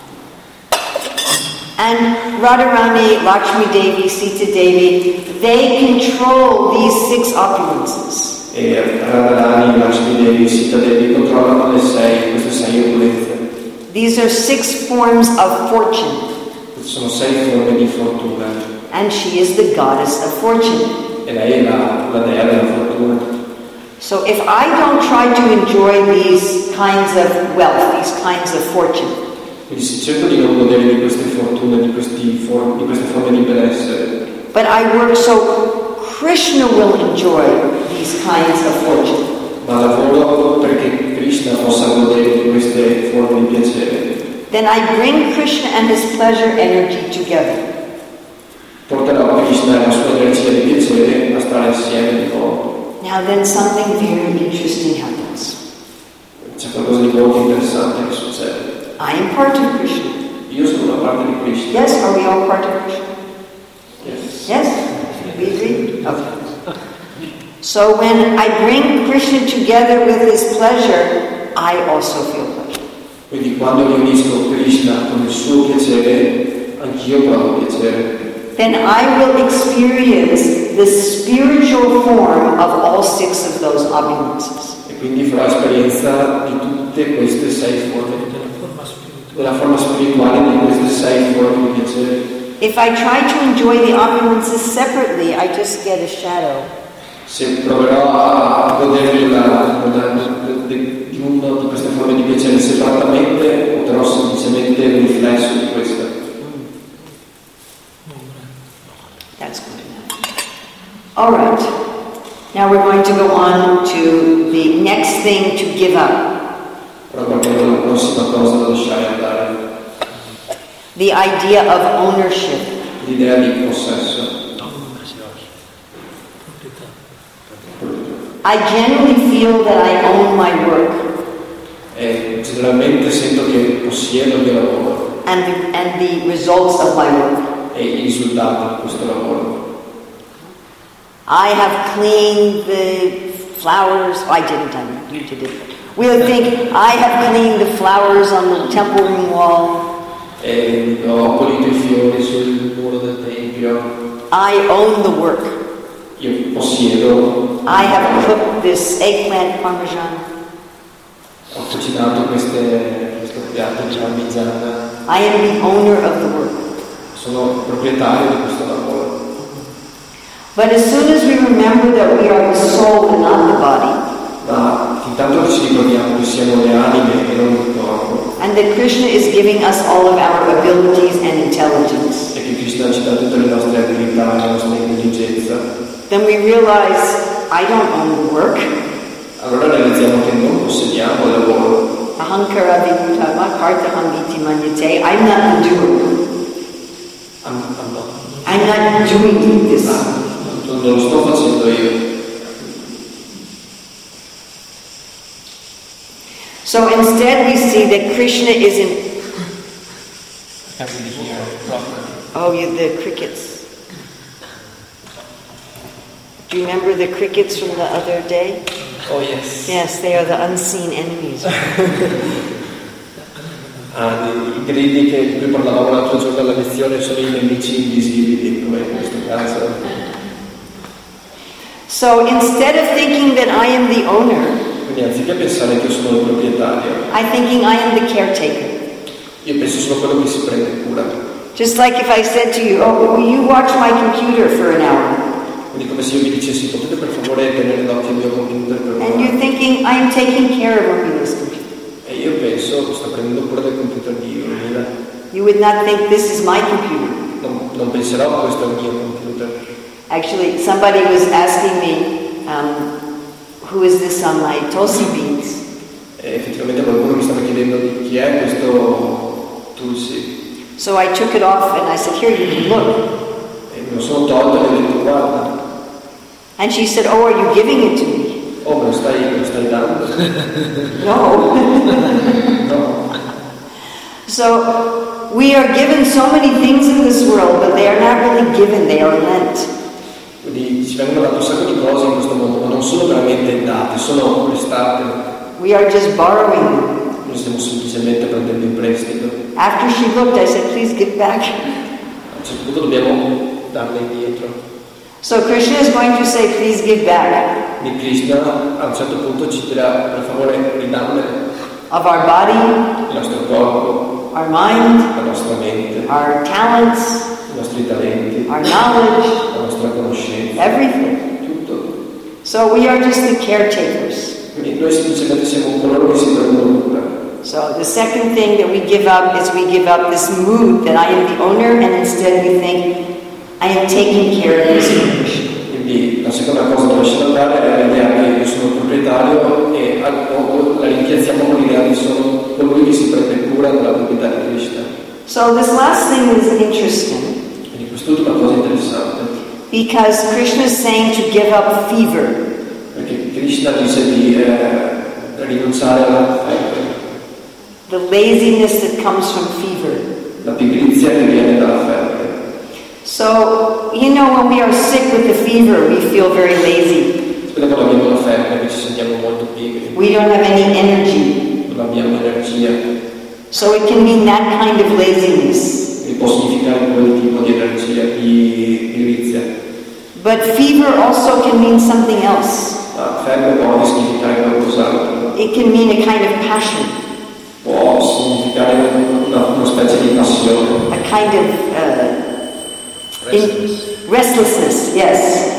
And Radharani, Lakshmi Devi, Sita Devi, they control these 6 opulences. E Radharani, Lakshmi Devi, Sita Devi controllano queste 6 opulenze. These are 6 forms of fortune. Sono 6 forme di fortuna. And she is the goddess of fortune. E lei è la dea della fortuna. So if I don't try to enjoy these kinds of wealth, these kinds of fortune, Quindi se cerco di non godere di queste fortune, di queste forme di benessere, but I work so Krishna will enjoy these kinds of fortune, ma lavoro perché Krishna possa godere di queste forme di piacere, then I bring Krishna and his pleasure energy together. porterò Krishna e la sua energia di piacere a stare insieme di nuovo. Now then something very interesting happens. C'è qualcosa di molto interessante che succede. I am part of Krishna. Io sono una parte di Krishna. Yes, are we all part of Krishna? Yes. Yes? We agree? Okay. So when I bring Krishna together with his pleasure, I also feel pleasure. Quindi quando mi unisco Krishna con il suo piacere, anch'io provo piacere. Then I will experience the spiritual form of all 6 of those opulences. E quindi farò esperienza di tutte queste 6 forme, della forma spirituale di queste 6 forme di piacere. If I try to enjoy the opulences separately, I just get a shadow. Se proverò a godere di una di queste forme di piacere separatamente, otterrò semplicemente un riflesso di questa. That's good enough. All right. Now we're going to go on to the next thing to give up. Ora guardiamo la prossima cosa da lasciare andare. The idea of ownership. L'idea di possesso. I generally feel that I own my work. E generalmente sento che possiedo il mio lavoro. And the results of my work. E i risultati di questo lavoro. I have cleaned the flowers. I didn't. You did it. We'll think I have cleaned the flowers on the temple room wall. E ho pulito i fiori sul muro del tempio. I own the work. Io possiedo. I have cooked this eggplant parmesan. Ho cucinato questo piatto di parmigiana. I am the owner of the work. Sono proprietario di questo lavoro. But as soon as we remember that we are the soul and not the body, Ma intanto ci ricordiamo che siamo le anime e non il corpo, and that Krishna is giving us all of our abilities and intelligence, e che Krishna ci dà tutte le nostre abilità e la nostra intelligenza, then we realize I don't own the work. allora realizziamo che non possediamo il lavoro. Ahankara vibhutama kartaham iti manyate. I'm not the doer. I'm not doing this. Non lo sto facendo io. So instead we see that Krishna is in... Oh, the crickets. Do you remember the crickets from the other day? Oh yes. Yes, they are the unseen enemies. I grilli di cui parlavamo l'altro giorno alla lezione sono i nemici invisibili, come in questo caso. So instead of thinking that I am the owner, Quindi anziché pensare che io sono il proprietario, I'm thinking I am the caretaker. io penso solo a quello che si prende cura. Just like if I said to you, oh, will you watch my computer for an hour? Quindi come se io vi dicessi, potete per favore tenere d'occhio il mio computer per And you're un'ora? thinking, I'm taking care of Amita's computer. E io penso, adesso sta prendendo cura del computer di Romina. You would not think this is my computer. Non penserò che questo è il mio computer. Actually, somebody was asking me, who is this on my Tulsi beads? Effettivamente qualcuno mi stava chiedendo di chi è questo Tulsi. So I took it off and I said, here, you can look. E me lo sono tolto e ho detto, guarda. And she said, oh, are you giving it to me? Oh, me lo stai dando? No. No. So we are given so many things in this world, but they are not really given, they are lent. Quindi ci vengono date un sacco di cose in questo mondo, ma non sono veramente date, sono prestate. We are just borrowing them. Noi stiamo semplicemente prendendo in prestito. After she looked, I said, please give back. A un certo punto dobbiamo darle indietro. So Krishna is going to say, please give back. Quindi Krishna a un certo punto ci dirà, per favore, ridammene Of our body, il nostro corpo, our mind, la nostra mente, our talents, i nostri talenti, our knowledge, la nostra conoscenza, everything. tutto. So we are just the caretakers. Quindi noi semplicemente siamo coloro che si prendono cura. So the second thing that we give up is we give up this mood that I am the owner, and instead we think, I am taking care of this Krishna. Quindi la seconda cosa da lasciare andare è l'idea che io sono il proprietario e la rimpiazziamo con l'idea che sono colui che si prende cura della proprietà di Krishna. So this last thing is interesting Quindi quest'ultima cosa è interessante, because Krishna is saying to give up fever. perché Krishna dice di rinunciare alla febbre, The laziness that comes from fever. la pigrizia che viene dalla febbre. So, you know, when we are sick with the fever, we feel very lazy. Quando abbiamo la febbre, che ci sentiamo molto pigri, We don't have any energy. non abbiamo energia, So it can mean that kind of laziness. e può significare quel tipo di energia, di pigrizia. But fever also can mean something else. La febbre può significare qualcos'altro, It can mean a kind of passion, può significare una specie di passione, a kind of restlessness, yes.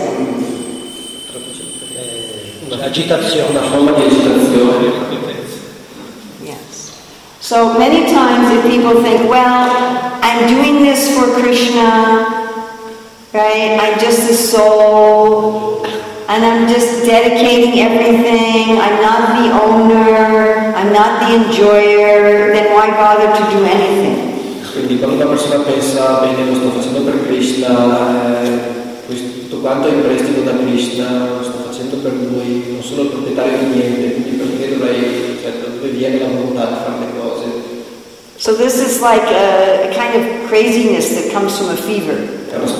Un'agitazione. una forma di agitazione. Yes. So many times if people think, well, I'm doing this for Krishna, right? I'm just a soul, and I'm just dedicating everything. I'm not the owner, I'm not the enjoyer, then why bother to do anything? Quindi quando una persona pensa, bene, lo sto facendo per Krishna, tutto quanto è in prestito da Krishna, lo sto facendo per lui, non sono il proprietario di niente, quindi perché dovrei, cioè, da dove viene la volontà di fare le cose? So this is like a kind of craziness that comes from a fever, È una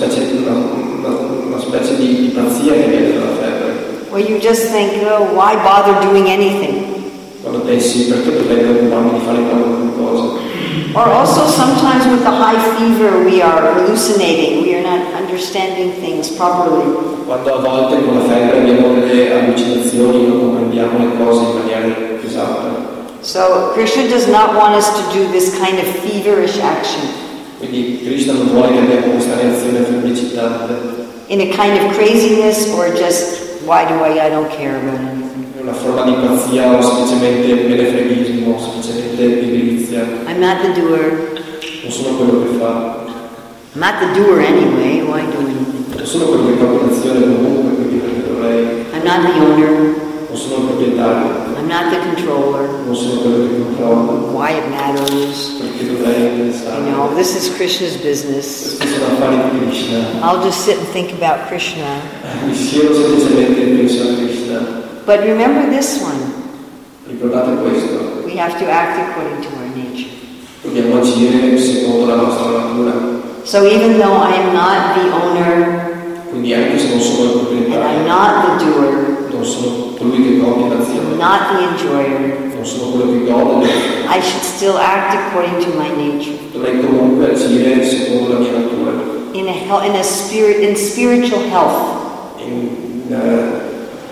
specie di pazzia che viene dalla febbre. where you just think, oh, why bother doing anything? Quando pensi, perché dovrei preoccuparmi di fare qualunque cosa? Or also sometimes with the high fever we are hallucinating, we are not understanding things properly. Quando a volte con la febbre abbiamo delle allucinazioni, non comprendiamo le cose in maniera esatta. So Krishna does not want us to do this kind of feverish action Quindi Krishna non vuole che abbiamo questa reazione febbricitante, in a kind of craziness or just, why do I don't care about anything. è una forma di pazzia o semplicemente menefreghismo, semplicemente pigrizia. I'm not the doer. Non sono quello che fa, I'm not the doer anyway, why do anything? non sono quello che fa un'azione comunque, quindi perché dovrei, I'm not the owner. non sono il proprietario, I'm not the controller. non sono quello che controlla, Why it matters. perché dovrei pensare. You know, this is Krishna's business. Questi sono affari di Krishna. I'll just sit and think about Krishna. Mi siedo semplicemente e penso a Krishna. But remember this one. Ricordate questo, We have to act according to our nature. dobbiamo agire secondo la nostra natura. So even though I am not the owner Quindi anche se non sono il and I'm proprietario, not the doer, non sono colui che compie I'm l'azione, not the enjoyer, non sono quello che gode, I should still act according to my nature. dovrei comunque agire secondo la mia natura, In spiritual health, in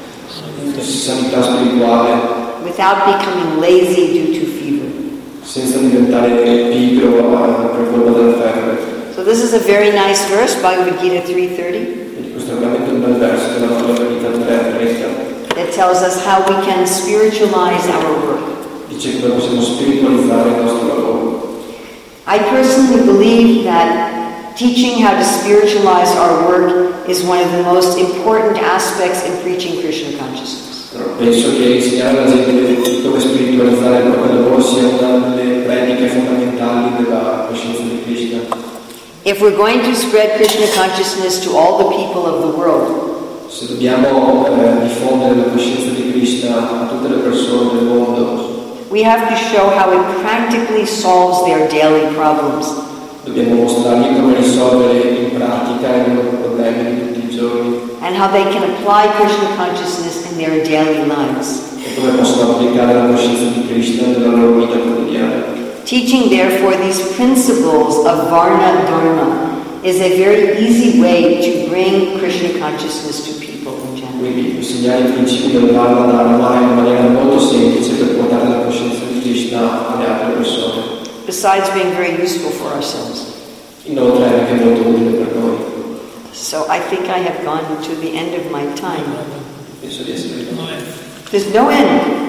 sanità spirituale, without becoming lazy due to fever. senza diventare pigro per colpa della febbre. So this is a very nice verse, Bhagavad Gita 3:30, Quindi questo è veramente un bel verso della Bhagavad Gita 3:30, that tells us how we can spiritualize our work. dice come possiamo spiritualizzare il nostro lavoro. I personally believe that teaching how to spiritualize our work is one of the most important aspects in preaching Krishna consciousness. Penso che insegnare alla gente come spiritualizzare il proprio lavoro sia una delle pratiche fondamentali della coscienza di Krishna. If we're going to spread Krishna consciousness to all the people of the world, se dobbiamo diffondere la coscienza di Krishna a tutte le persone del mondo, we have to show how it practically solves their daily problems. Dobbiamo mostrargli come risolvere in pratica i loro problemi di tutti i giorni. And how they can apply Krishna consciousness in their daily lives. E come possono applicare la coscienza di Krishna nella loro vita quotidiana. Teaching, therefore, these principles of Varna Dharma is a very easy way to bring Krishna consciousness to people in general. Quindi insegnare i principi del Varna Dharma in maniera molto semplice per portare la coscienza di Krishna alle altre persone. Besides being very useful for ourselves. Inoltre è anche molto utile per noi. So I think I have gone to the end of my time. Penso di essere arrivato. There's no end.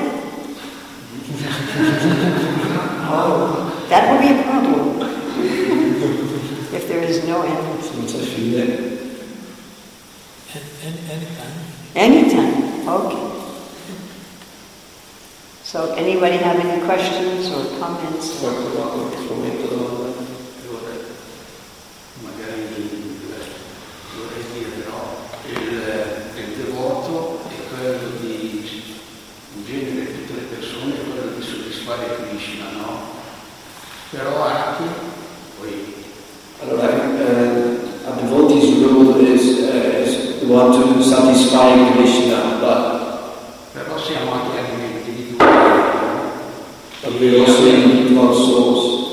That will be a problem if there is no end. Senza fine. Anytime. Okay. So anybody have any questions or comments? Magari vorrei dire, no? Il devoto è quello di, in genere tutte le persone, è quello di soddisfare Krishna, no? Però anche, poi... Allora, a devotee's rule is we want to satisfy Krishna, però siamo anche alimenti di due, no? But we're also individual souls.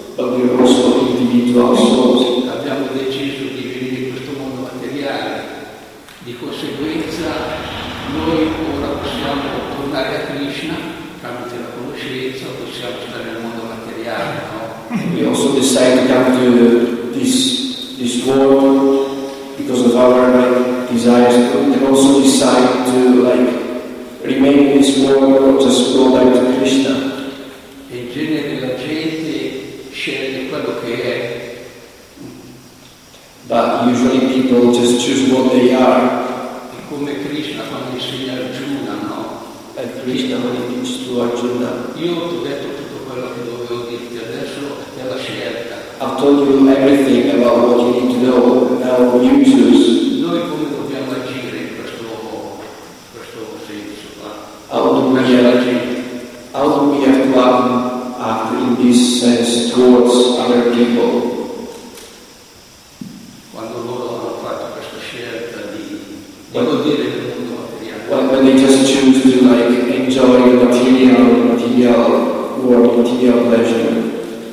Abbiamo deciso di venire in questo mondo materiale, di conseguenza noi ora possiamo tornare a Krishna tramite la conoscenza, possiamo stare nel mondo materiale, no? We also decide to come to this world because of our desires. We can also decide to remain in this world or just go back to Krishna. E in genere la gente sceglie quello che è. But usually people just choose what they are. E come Krishna quando insegna Arjuna, no? And Krishna when he teaches to Arjuna. Io ti ho detto tutto quello che dovevo dirti, adesso è la scelta. I've told you everything about what you need to know. Now you choose. Noi come dobbiamo agire in questo senso qua? How do we have to act in this sense towards other people? Quando loro hanno fatto questa scelta di godere del mondo materiale. When they just choose to enjoy the material world, material pleasure.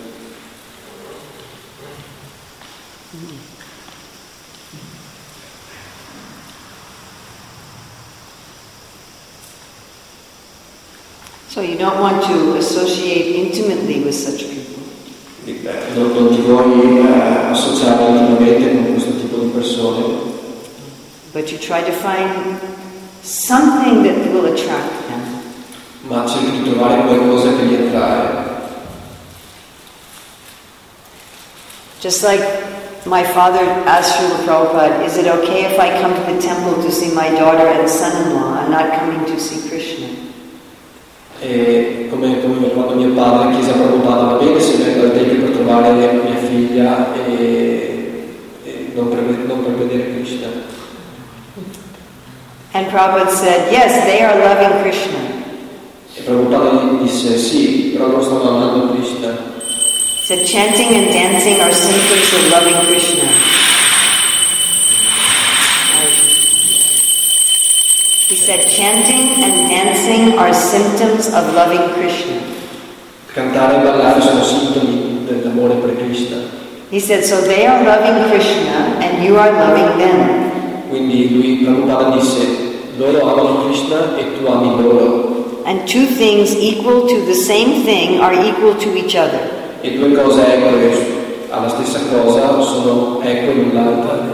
So you don't want to associate intimately with such people. Non ti vuoi associare intimamente con questo tipo di persone. But you try to find something that will attract them. Ma cerchi di trovare qualcosa che li attrae. Just like my father asked Srila Prabhupada, is it okay if I come to the temple to see my daughter and son-in-law? I'm not coming to see Krishna. E come quando mio padre chiese a Prabhupada, va bene se vengo al tempio per trovare mia figlia e non per vedere Krishna. And Prabhupada said, yes, they are loving Krishna. E Prabhupada gli disse, sì, però non stanno amando Krishna. He said, chanting and dancing are symptoms of loving Krishna. He said, chanting and dancing are symptoms of loving Krishna. Cantare e ballare sono sintomi dell'amore per Krishna. He said, so they are loving Krishna and you are loving them. Quindi lui, Prabhupada disse, loro amano Krishna e tu ami loro. And two things equal to the same thing are equal to each other. E due cose eque alla stessa cosa sono eque l'un l'altra.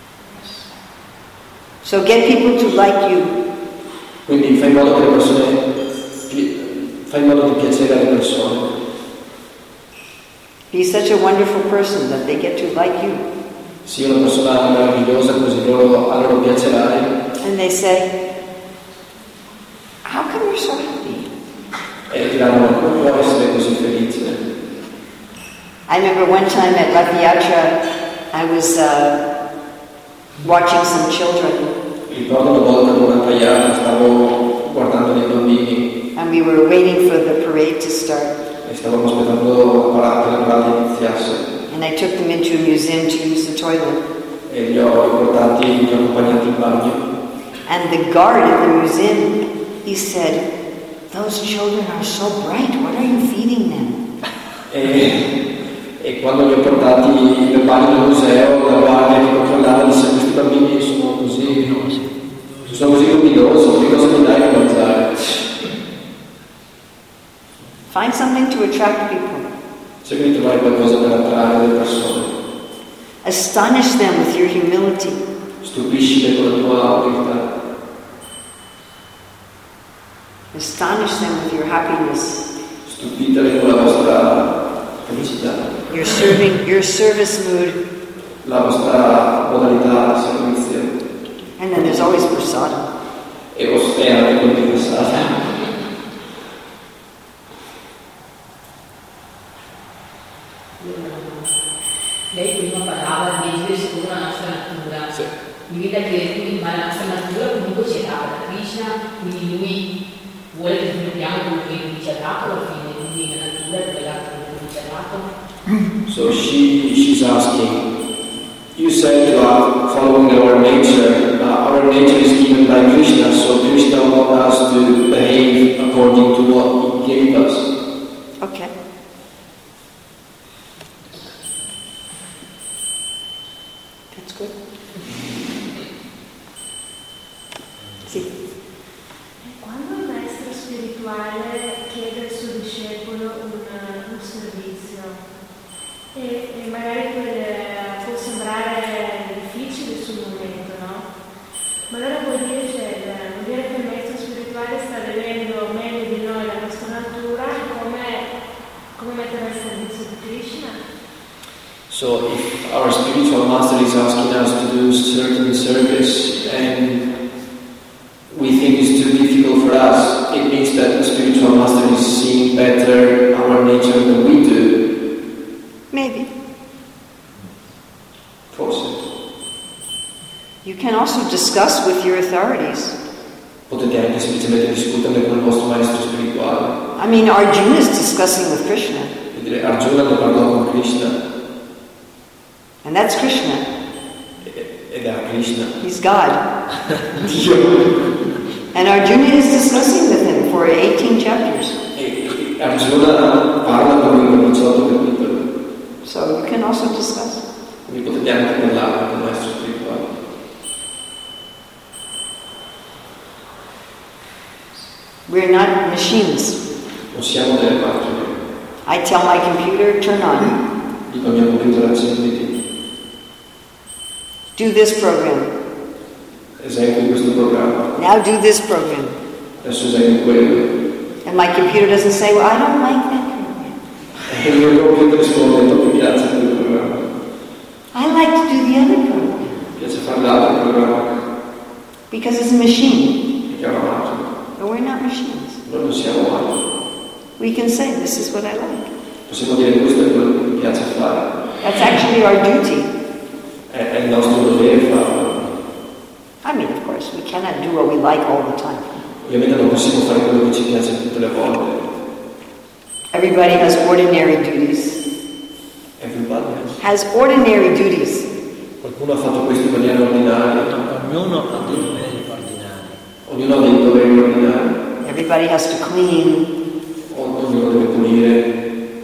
So get people to like you. Quindi fai in modo che le persone fai in modo di piacere alle persone. Be such a wonderful person that they get to like you. Sii una persona meravigliosa così loro a loro piacerai. And they say, how come you're so happy? E diranno, come può essere così felice? I remember one time at Rath Yatra, I was watching some children. Ricordo una volta con una tagliata, stavo guardando dei bambini. And we were waiting for the parade to start. E stavamo aspettando che la parata iniziasse. And I took them into a museum to use the toilet. E li ho accompagnati in bagno. And the guard at the museum, he said, those children are so bright, what are you feeding them? E quando li ho portati nel bagno del museo, la guardia che controllava disse, questi bambini sono così luminosi, che cosa gli dai da mangiare? Find something to attract people. Cerca di trovare qualcosa per attrarre le persone. Astonish them with your humility. Stupiscile con la tua umiltà. Astonish them with your happiness. Stupitele con la vostra felicità. Your service mood. La vostra modalità di servizio. And then there's always prasadam. E anche con il passato. Lei prima parlava di vivere secondo la nostra natura. Sì. Mi viene da dire, ma la nostra natura comunque ci è data da Krishna, quindi lui vuole che sviluppiamo quello che lui ci ha dato alla fine, quindi la natura è quella che lui ci ha dato. So she's asking, you said following our nature is given by Krishna, so Krishna wants us to behave according to what he gave us. Okay. That's good. Sì. Quando il maestro spirituale chiede al suo discepolo un servizio e magari può sembrare difficile sul momento, no? Ma allora vuol dire che il maestro spirituale sta vedendo meglio di noi la nostra natura e come mettere al servizio di Krishna. So if our spiritual master is asking us to do certain service and we think it's too difficult for us, it means that the spiritual master is seeing better our nature than we do. Maybe. Forse. You can also discuss with your authorities. Potete anche semplicemente discutere con il vostro maestro spirituale. I mean, Arjuna is discussing with Krishna. E dire, Arjuna ne parlò con Krishna. And that's Krishna. Ed era Krishna. He's God. Dio. And Arjuna is discussing with him for 18 chapters. E Arjuna parla con lui per 18 capitoli. So you can also discuss. Quindi potete anche parlare con il maestro spirituale. We're not machines. Non siamo delle macchine. I tell my computer, turn on. Dico al mio computer accenditi. Do this program. Esegui questo programma. Now do this program. Adesso esegui quello. And my computer doesn't say, well, I don't like that program. E il mio computer risponde, non mi piace quel programma. I like to do the other program. Mi piace fare l'altro programma. Because it's a machine. Perché è una macchina. But we're not machines. Noi non siamo macchine. We can say, this is what I like. Possiamo dire questo è quello che mi piace fare. That's actually our duty. È il nostro dovere farlo. I mean, of course, we cannot do what we like all the time. Ovviamente non possiamo fare quello che ci piace tutte le volte. Everybody has ordinary duties. Everybody Has ordinary duties. Qualcuno ha fatto questo in maniera ordinaria. Ognuno ha dei doveri ordinari. Ognuno ha dei doveri ordinari. Everybody has to clean. Ognuno deve pulire.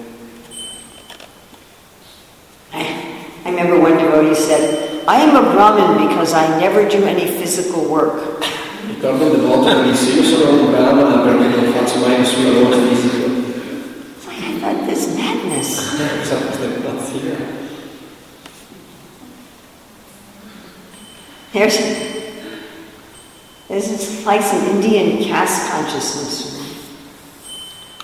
I remember one devotee said, I am a Brahmin because I never do any physical work. Ricordo un devoto che disse, io sono un brahmana perché non faccio mai nessun lavoro fisico. It's like, I thought this madness. Questa è pazzia. This is like some Indian caste consciousness.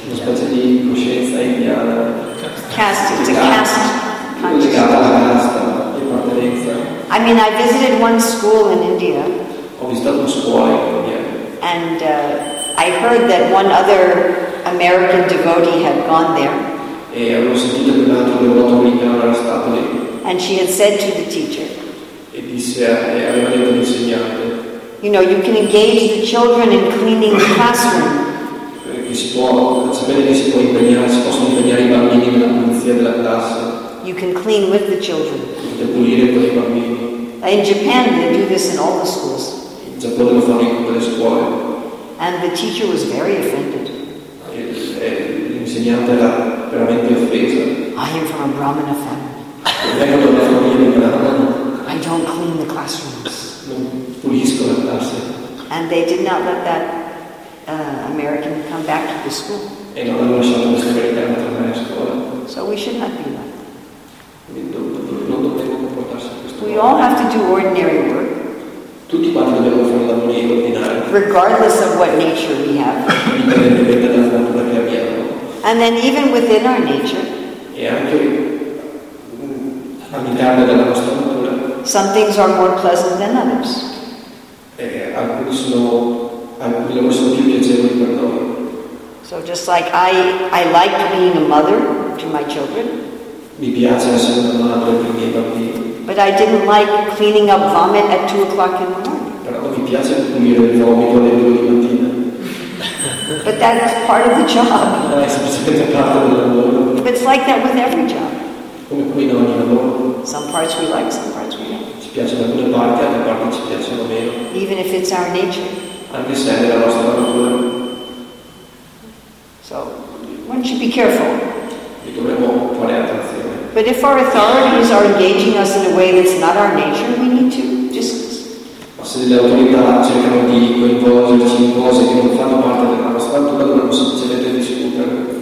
una specie di coscienza indiana. Caste, it's a caste consciousness. Legata alla casta, di appartenenza. I mean, I visited one school in India, Ho visitato una scuola in India and I heard that one other American devotee had gone there, e avevo sentito che un altro devoto americano era stato lì and she had said to the teacher, e disse, aveva detto all'insegnante you know, you can engage the children in cleaning the classroom, che sapete che si possono impegnare i bambini nella pulizia della classe, you can clean with the children. potete pulire con i bambini. In Japan, they do this in all the schools. In Giappone lo fanno in tutte le scuole. And the teacher was very offended. L'insegnante era veramente offesa. I am from a Brahmana family. Vengo da una famiglia di brahmana, I don't clean the classrooms. non pulisco la classe. And they did not let that American come back to the school. E non hanno lasciato questo americano tornare a scuola. So we should not be like that. Quindi non dobbiamo comportarsi in questo We modo. all have to do ordinary work, Tutti quanti dobbiamo fare lavori ordinari, regardless of what nature we have. indipendentemente dalla natura che abbiamo. And then even within our nature, E anche all'interno della nostra natura, some things are more pleasant than others. alcuni lavori sono più piacevoli per noi. So just like I liked being a mother to my children, Mi piace essere una madre per i miei bambini, but I didn't like cleaning up vomit at 2 o'clock in the morning. però non mi piace pulire il vomito alle 2 di mattina. But that is part of the job. È semplicemente parte del lavoro, But it's like that with every job. come qui in ogni lavoro. Some parts we like, some parts we don't. Ci piacciono alcune parti, altre parti ci piacciono meno, Even if it's our nature. anche se è nella nostra natura. So one should be careful. E dovremmo fare attenzione. But if our authorities are engaging us in a way that's not our nature, we need to just Ma se le autorità cercano di coinvolgerci in cose che non fanno parte della nostra natura, dovremmo semplicemente discutere.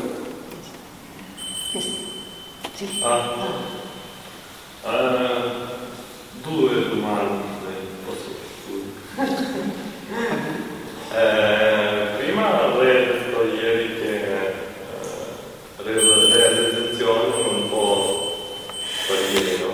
Due domande, posso prima lei ha detto ieri che le realizzazioni un po' sparire, no?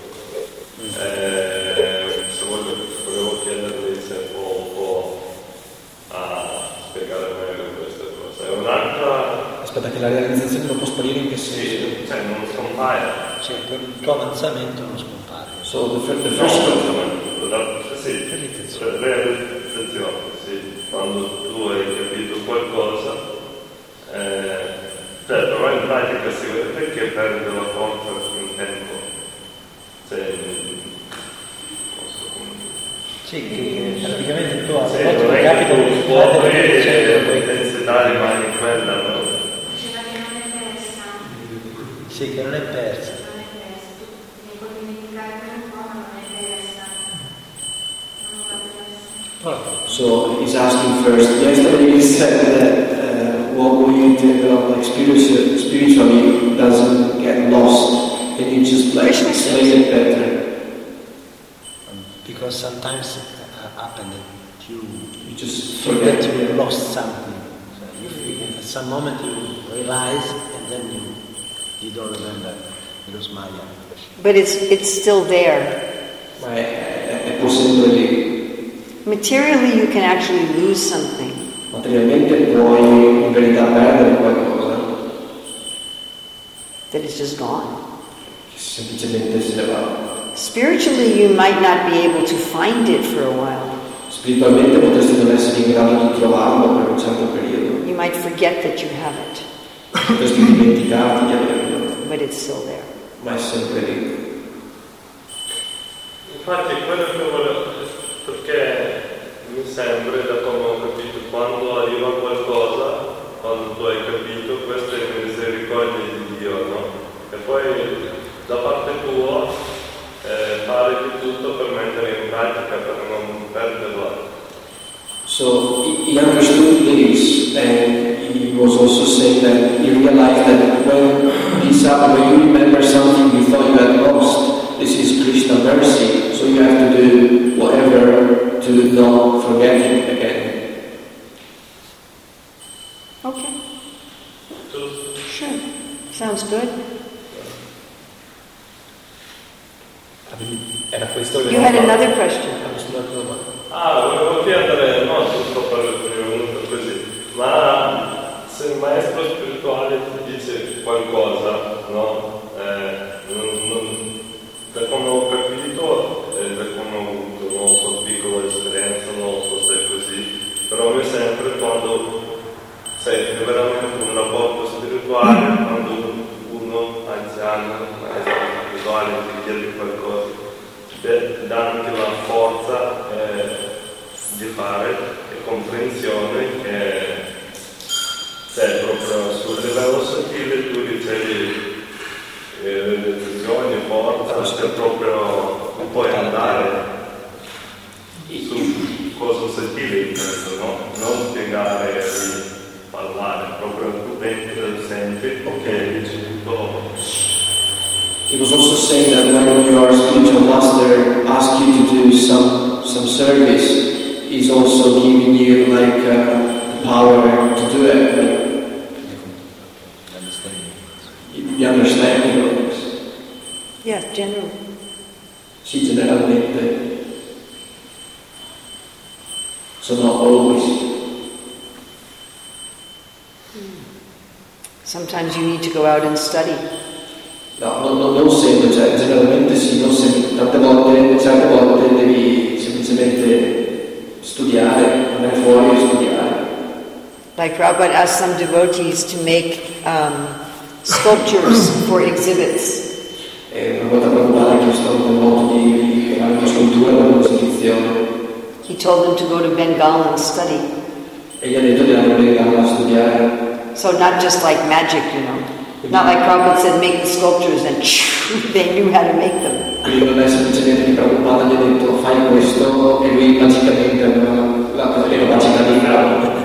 Se volevo chiederle se può un po' spiegare meglio questa cosa. È un'altra... Aspetta, che la realizzazione non può sparire in che senso? Sì, cioè non scompaia. Cioè, per il tuo avanzamento non scompare. So the first Sì, realizzazione, sì, quando tu hai capito qualcosa, però in pratica si vede perché perde la comfort in tempo. Sì, che praticamente il tuo Sì, non è che tu scuopri e l'intensità rimane quella, no? Diceva che non è persa. Sì, che non è persa. Non è persa. Tu mi puoi dimenticare per un po', ma non è persa. Non va persa. So he's asking first. Yesterday you said that what we develop like spiritually doesn't get lost. Can you just like explain it better? Because sometimes it happens that you just forget forget. you lost something. So you feel, at some moment you realize and then you don't remember. Because Maya. but it's still there. Ma è pur sempre lì. Materially you can actually lose something, Materialmente puoi in verità perdere qualcosa that is just gone. che semplicemente se ne va. Spiritually you might not be able to find it for a while. Spiritualmente potresti non essere in grado di trovarlo per un certo periodo. You might forget that you have it, Potresti dimenticarti di averlo, but it's still there. ma è sempre lì. Infatti quello che volevo, perché mi sembra, da come ho capito, quando arriva qualcosa, quando tu hai capito, questa è la misericordia di Dio, no? E poi da parte tua fare di tutto per mettere in pratica, per non perderla. So he understood this, and he was also saying that he realized that when you remember something you thought you had lost, this is Krishna mercy, so you have to do whatever to not forget it again. Okay. Era questo You had another question. Volevo chiedere, no, giusto per venuto così, ma se il maestro spirituale ti dice qualcosa, no? Da come ho capito e da come ho avuto, non so, piccola esperienza, non so se è così, però mi sempre quando sei veramente un rapporto spirituale, quando uno anziano, maestro spirituale ti chiede qualcosa, dà anche la forza di fare e comprensione che proprio sul livello sottile tu ricevi le decisioni, forza, che proprio puoi andare su cosa sottile intendo, no? Non spiegare e parlare, proprio tu dentro senti che dici tutto. He was also saying that when your spiritual master asks you to do some service, he's also giving you like the power to do it. You understand this? Yes, generally. Sì, generalmente sono always. Sometimes you need to go out and study. No, non sempre, cioè generalmente sì, non sempre. Certe volte devi semplicemente studiare, andare fuori e studiare. Like Prabhupada asked some devotees to make sculptures for exhibits. Una volta Prabhupada ha chiesto a un devoto di fare una scultura per un'esibizione. He told them to go to Bengal and study. E gli ha detto di andare a Bengala a studiare. So not just like magic, you know. Not like Prabhupada said, make the sculptures, and they knew how to make them. Quindi non è semplicemente che Prabhupada gli ha detto fai questo e lui magicamente aveva la capacità di farlo.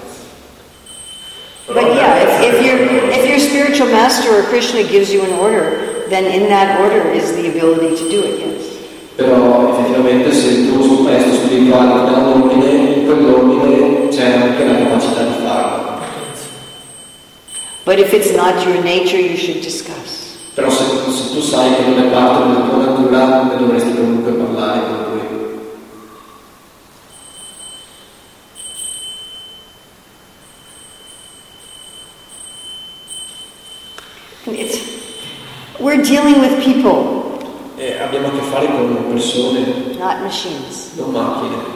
But yeah, if your spiritual master or Krishna gives you an order, then in that order is the ability to do it, yes. Però effettivamente se il tuo maestro spirituale ti dà un ordine, in quell'ordine c'è anche la capacità di farlo. But if it's not your nature, you should discuss. Però se tu sai che non è parte della tua natura, ne dovresti comunque parlare con lui. We're dealing with people. Abbiamo a che fare con persone, not machines. Non macchine.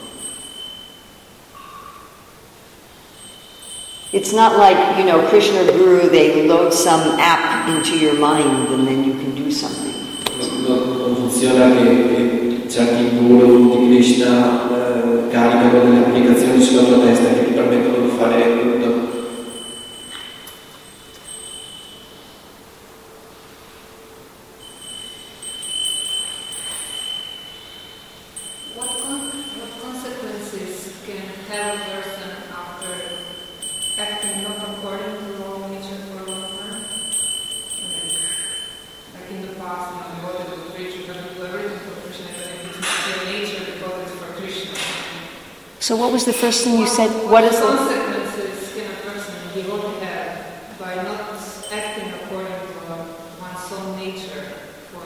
It's not like, Krishna or Guru, they load some app into your mind and then you can do something. Non funziona che certi guru di Krishna caricano delle applicazioni sulla tua testa che ti permettono di fare tutto. So what was the first thing you said? What is the consequences can a person devotee have by not acting according to one's own nature for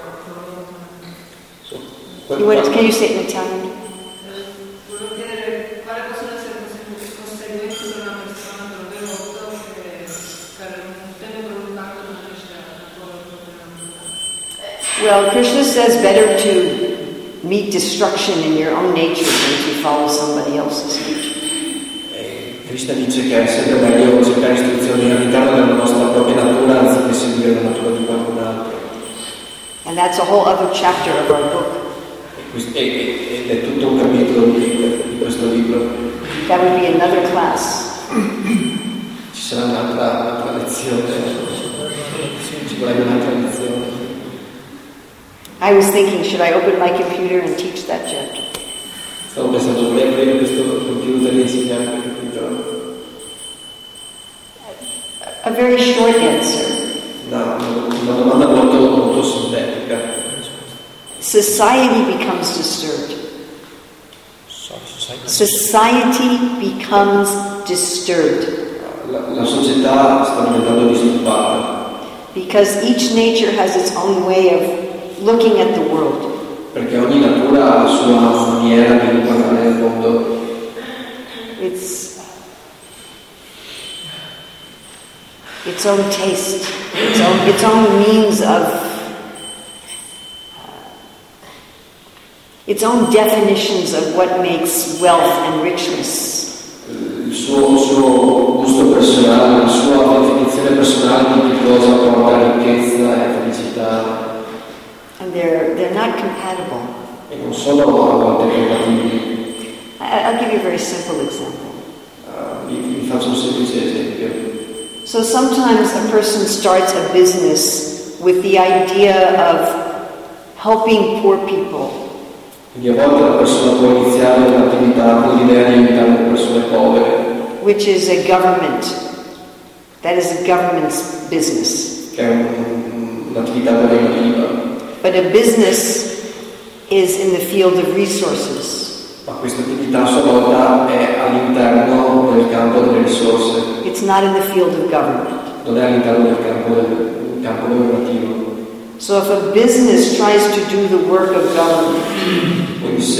a long time? Can you say it in Italian? Volevo chiedere quali possono essere le conseguenze per una persona per un devoto che per un tempo prolungato non riesce a porre il Well, Krishna says better to meet destruction in your own nature than to follow somebody else's nature. Krishna dice che è sempre meglio cercare istruzioni all'interno della nostra propria natura anziché seguire la natura di qualcun altro. And that's a whole other chapter of our book. Ed è tutto un capitolo di questo libro. That would be another class. Ci sarà un'altra lezione. Ci vorrebbe un'altra lezione. I was thinking, should I open my computer and teach that chapter? Stavo pensando, dovrei aprire questo computer e insegnare quel capitolo. A very short answer. Una domanda molto sintetica. Society becomes disturbed. Society becomes disturbed. La società sta diventando disturbata. Because each nature has its own way of looking at the world. Perché ogni natura ha la sua maniera di guardare il mondo. Its own taste, its own means of, its own definitions of what makes wealth and richness. Il suo gusto personale, la sua definizione personale di cosa porta ricchezza e felicità. And they're not compatible. E non sono a volte compatibili. I'll give you a very simple example. Vi faccio un semplice esempio. So sometimes a person starts a business with the idea of helping poor people. Quindi a volte la persona può iniziare un'attività con l'idea di aiutare le persone povere. Which is a government. That is a government's business. Che è un'attività governativa. But a business is in the field of resources. Ma questa attività a sua volta è all'interno del campo delle risorse. It's not in the field of government. Non è all'interno del campo governativo. So if a business tries to do the work of government, quindi se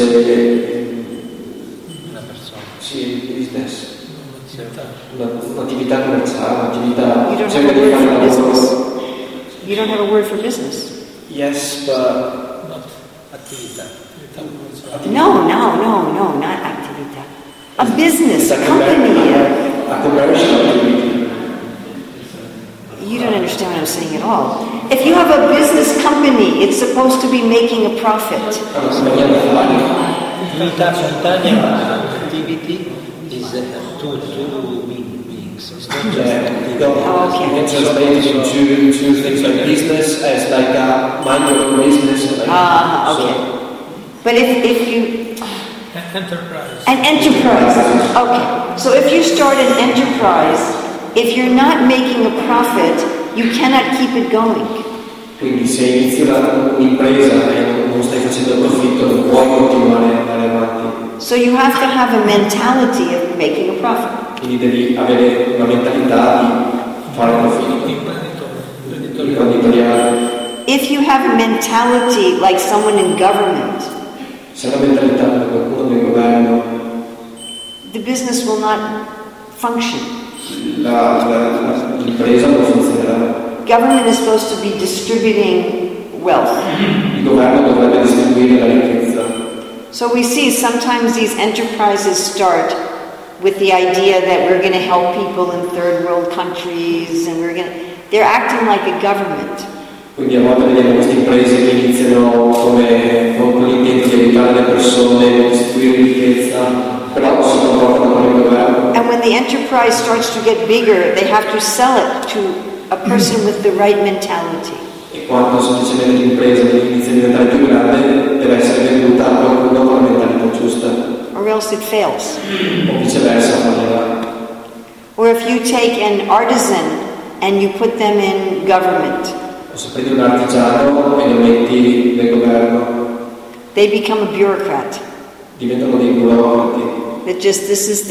una persona, sì, business, un'attività commerciale, un'attività you don't have a word for business. You don't have a word for business. Yes, but not attività. No, not attività. A business, a company. A commercial activity. You don't understand what I'm saying at all. If you have a business company, it's supposed to be making a profit. Attività spontanea, activity is two meanings. It's not just activity. Okay. It's translated into two things like business as like mind your own business. Okay. But if you... Enterprise. An enterprise. Okay. So if you start an enterprise, if you're not making a profit, you cannot keep it going. Quindi se inizi un'impresa e non stai facendo profitto, non puoi continuare ad andare avanti. So you have to have a mentality of making a profit. Quindi devi avere una mentalità di fare profitto. Imprenditoriale. If you have a mentality like someone in government, se la mentalità di qualcuno del governo, the business will not function. L'impresa non funzionerà. Government is supposed to be distributing wealth. Il governo dovrebbe distribuire la ricchezza. So we see sometimes these enterprises start with the idea that we're going to help people in third world countries and they're acting like a government. Quindi a volte vediamo queste imprese che iniziano con l'intento di aiutare le persone, di distribuire ricchezza, però si comportano come il governo. And when the enterprise starts to get bigger, they have to sell it to a person with the right mentality. E quando semplicemente l'impresa inizia a diventare più grande, deve essere venduta a qualcuno con la mentalità giusta. Or else it fails. O viceversa fallirà. Or if you take an artisan and you put them in government, O se prendi un artigiano e lo metti nel governo, they become a bureaucrat. Diventano dei burocrati. That just this is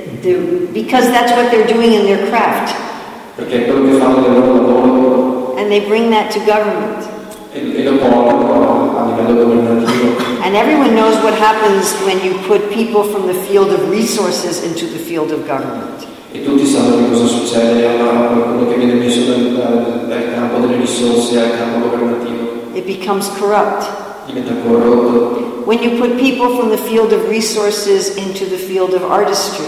because that's what they're doing in their craft. Perché è quello che fanno nel loro lavoro. And they bring that to government. E lo portano a livello governativo. And everyone knows what happens when you put people from the field of resources into the field of government. E tutti sanno che cosa succede a qualcuno che viene messo dal campo delle risorse al campo governativo. It becomes corrupt. Diventa corrotto. When you put people from the field of resources into the field of artistry.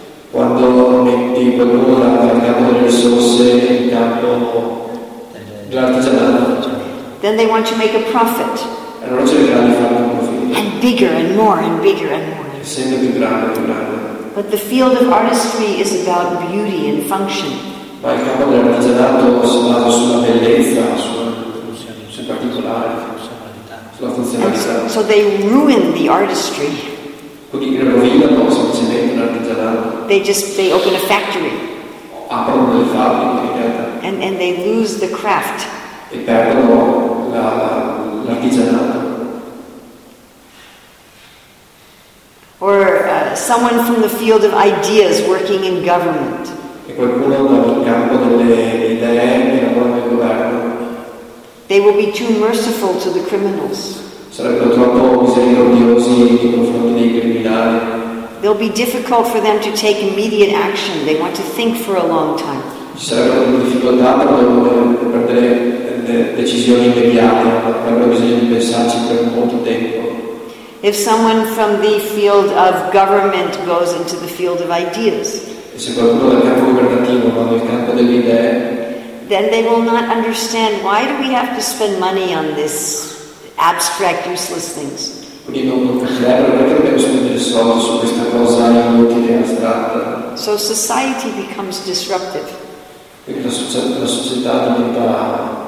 Quando metti qualcuno dal campo delle risorse nel campo dell'artigianato. Then they want to make a profit. Allora cercheranno di fare un profitto. And bigger and more and bigger and more. Sempre più grande, più grande. But the field of artistry is about beauty and function. Ma il campo dell'artigianato si basa sulla bellezza, sul particolare, sulla funzionalità. So they ruin the artistry. Quindi rovinano semplicemente l'artigianato. They open a factory. Aprono delle fabbriche. And they lose the craft. E perdono l'artigianato. Or someone from the field of ideas working in government. E qualcuno dal campo delle idee che lavora nel governo. They will be too merciful to the criminals. Sarebbero troppo misericordiosi nei confronti dei criminali. They'll be difficult for them to take immediate action. They want to think for a long time. Ci sarebbero delle difficoltà per prendere decisioni immediate, avrebbero bisogno di pensarci per molto tempo. If someone from the field of government goes into the field of ideas, E se qualcuno dal campo governativo va nel campo delle idee, then they will not understand why do we have to spend money on this abstract, useless things. quindi non capirebbero perché dobbiamo spendere soldi su questa cosa inutile e astratta. So society becomes disruptive. Quindi la società diventa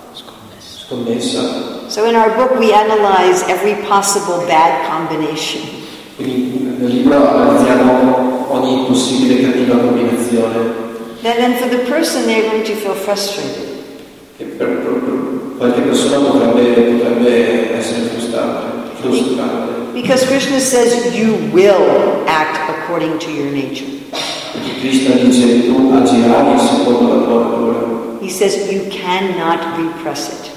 scommessa. So in our book we analyze every possible bad combination. Quindi nel libro analizziamo ogni possibile cattiva combinazione. Then for the person they're going to feel frustrated. Che per qualche persona potrebbe essere frustrante. Because Krishna says you will act according to your nature. Perché Krishna dice tu agirai secondo la tua natura. He says you cannot repress it.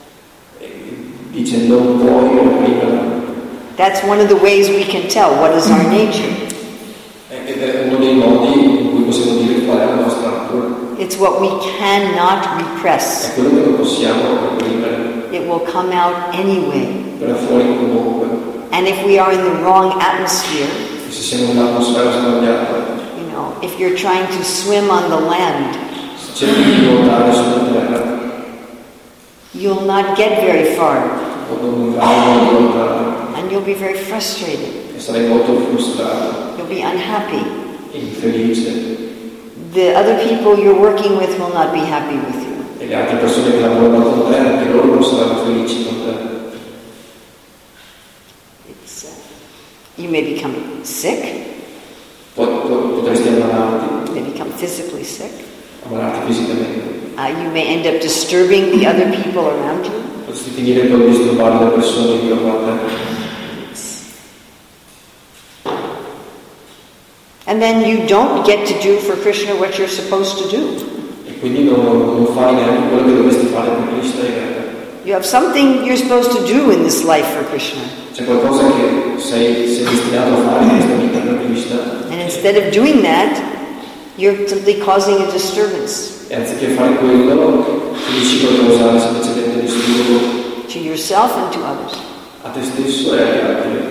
Dice non puoi reprimerla. That's one of the ways we can tell what is our nature. Ed è uno dei modi in cui possiamo dire qual è la nostra natura. It's what we cannot repress. È quello che non possiamo reprimere. It will come out anyway. Verrà fuori comunque. And if we are in the wrong atmosphere, E se siamo in un'atmosfera sbagliata, if you're trying to swim on the land, se cerchi di nuotare sulla terra, you'll not get very far. o non vai molto lontano. And you'll be very frustrated. E sarai molto frustrato. You'll be unhappy. E infelice. The other people you're working with will not be happy with you. E le altre persone che lavorano con te, anche loro non saranno felici con te. You may become sick. Potresti ammalarti. You may become physically sick. Ammalarti fisicamente. You may end up disturbing the other people around you. Potresti finire con disturbare le persone intorno a te. And then you don't get to do for Krishna what you're supposed to do. E quindi non fai neanche quello che dovresti fare per Krishna in realtà. You have something you're supposed to do in this life for Krishna. C'è qualcosa che sei destinato a fare in questa vita per Krishna. And instead of doing that, you're simply causing a disturbance. E anziché fare quello, finisci per causare semplicemente disturbo to yourself and to others. a te stesso e agli altri.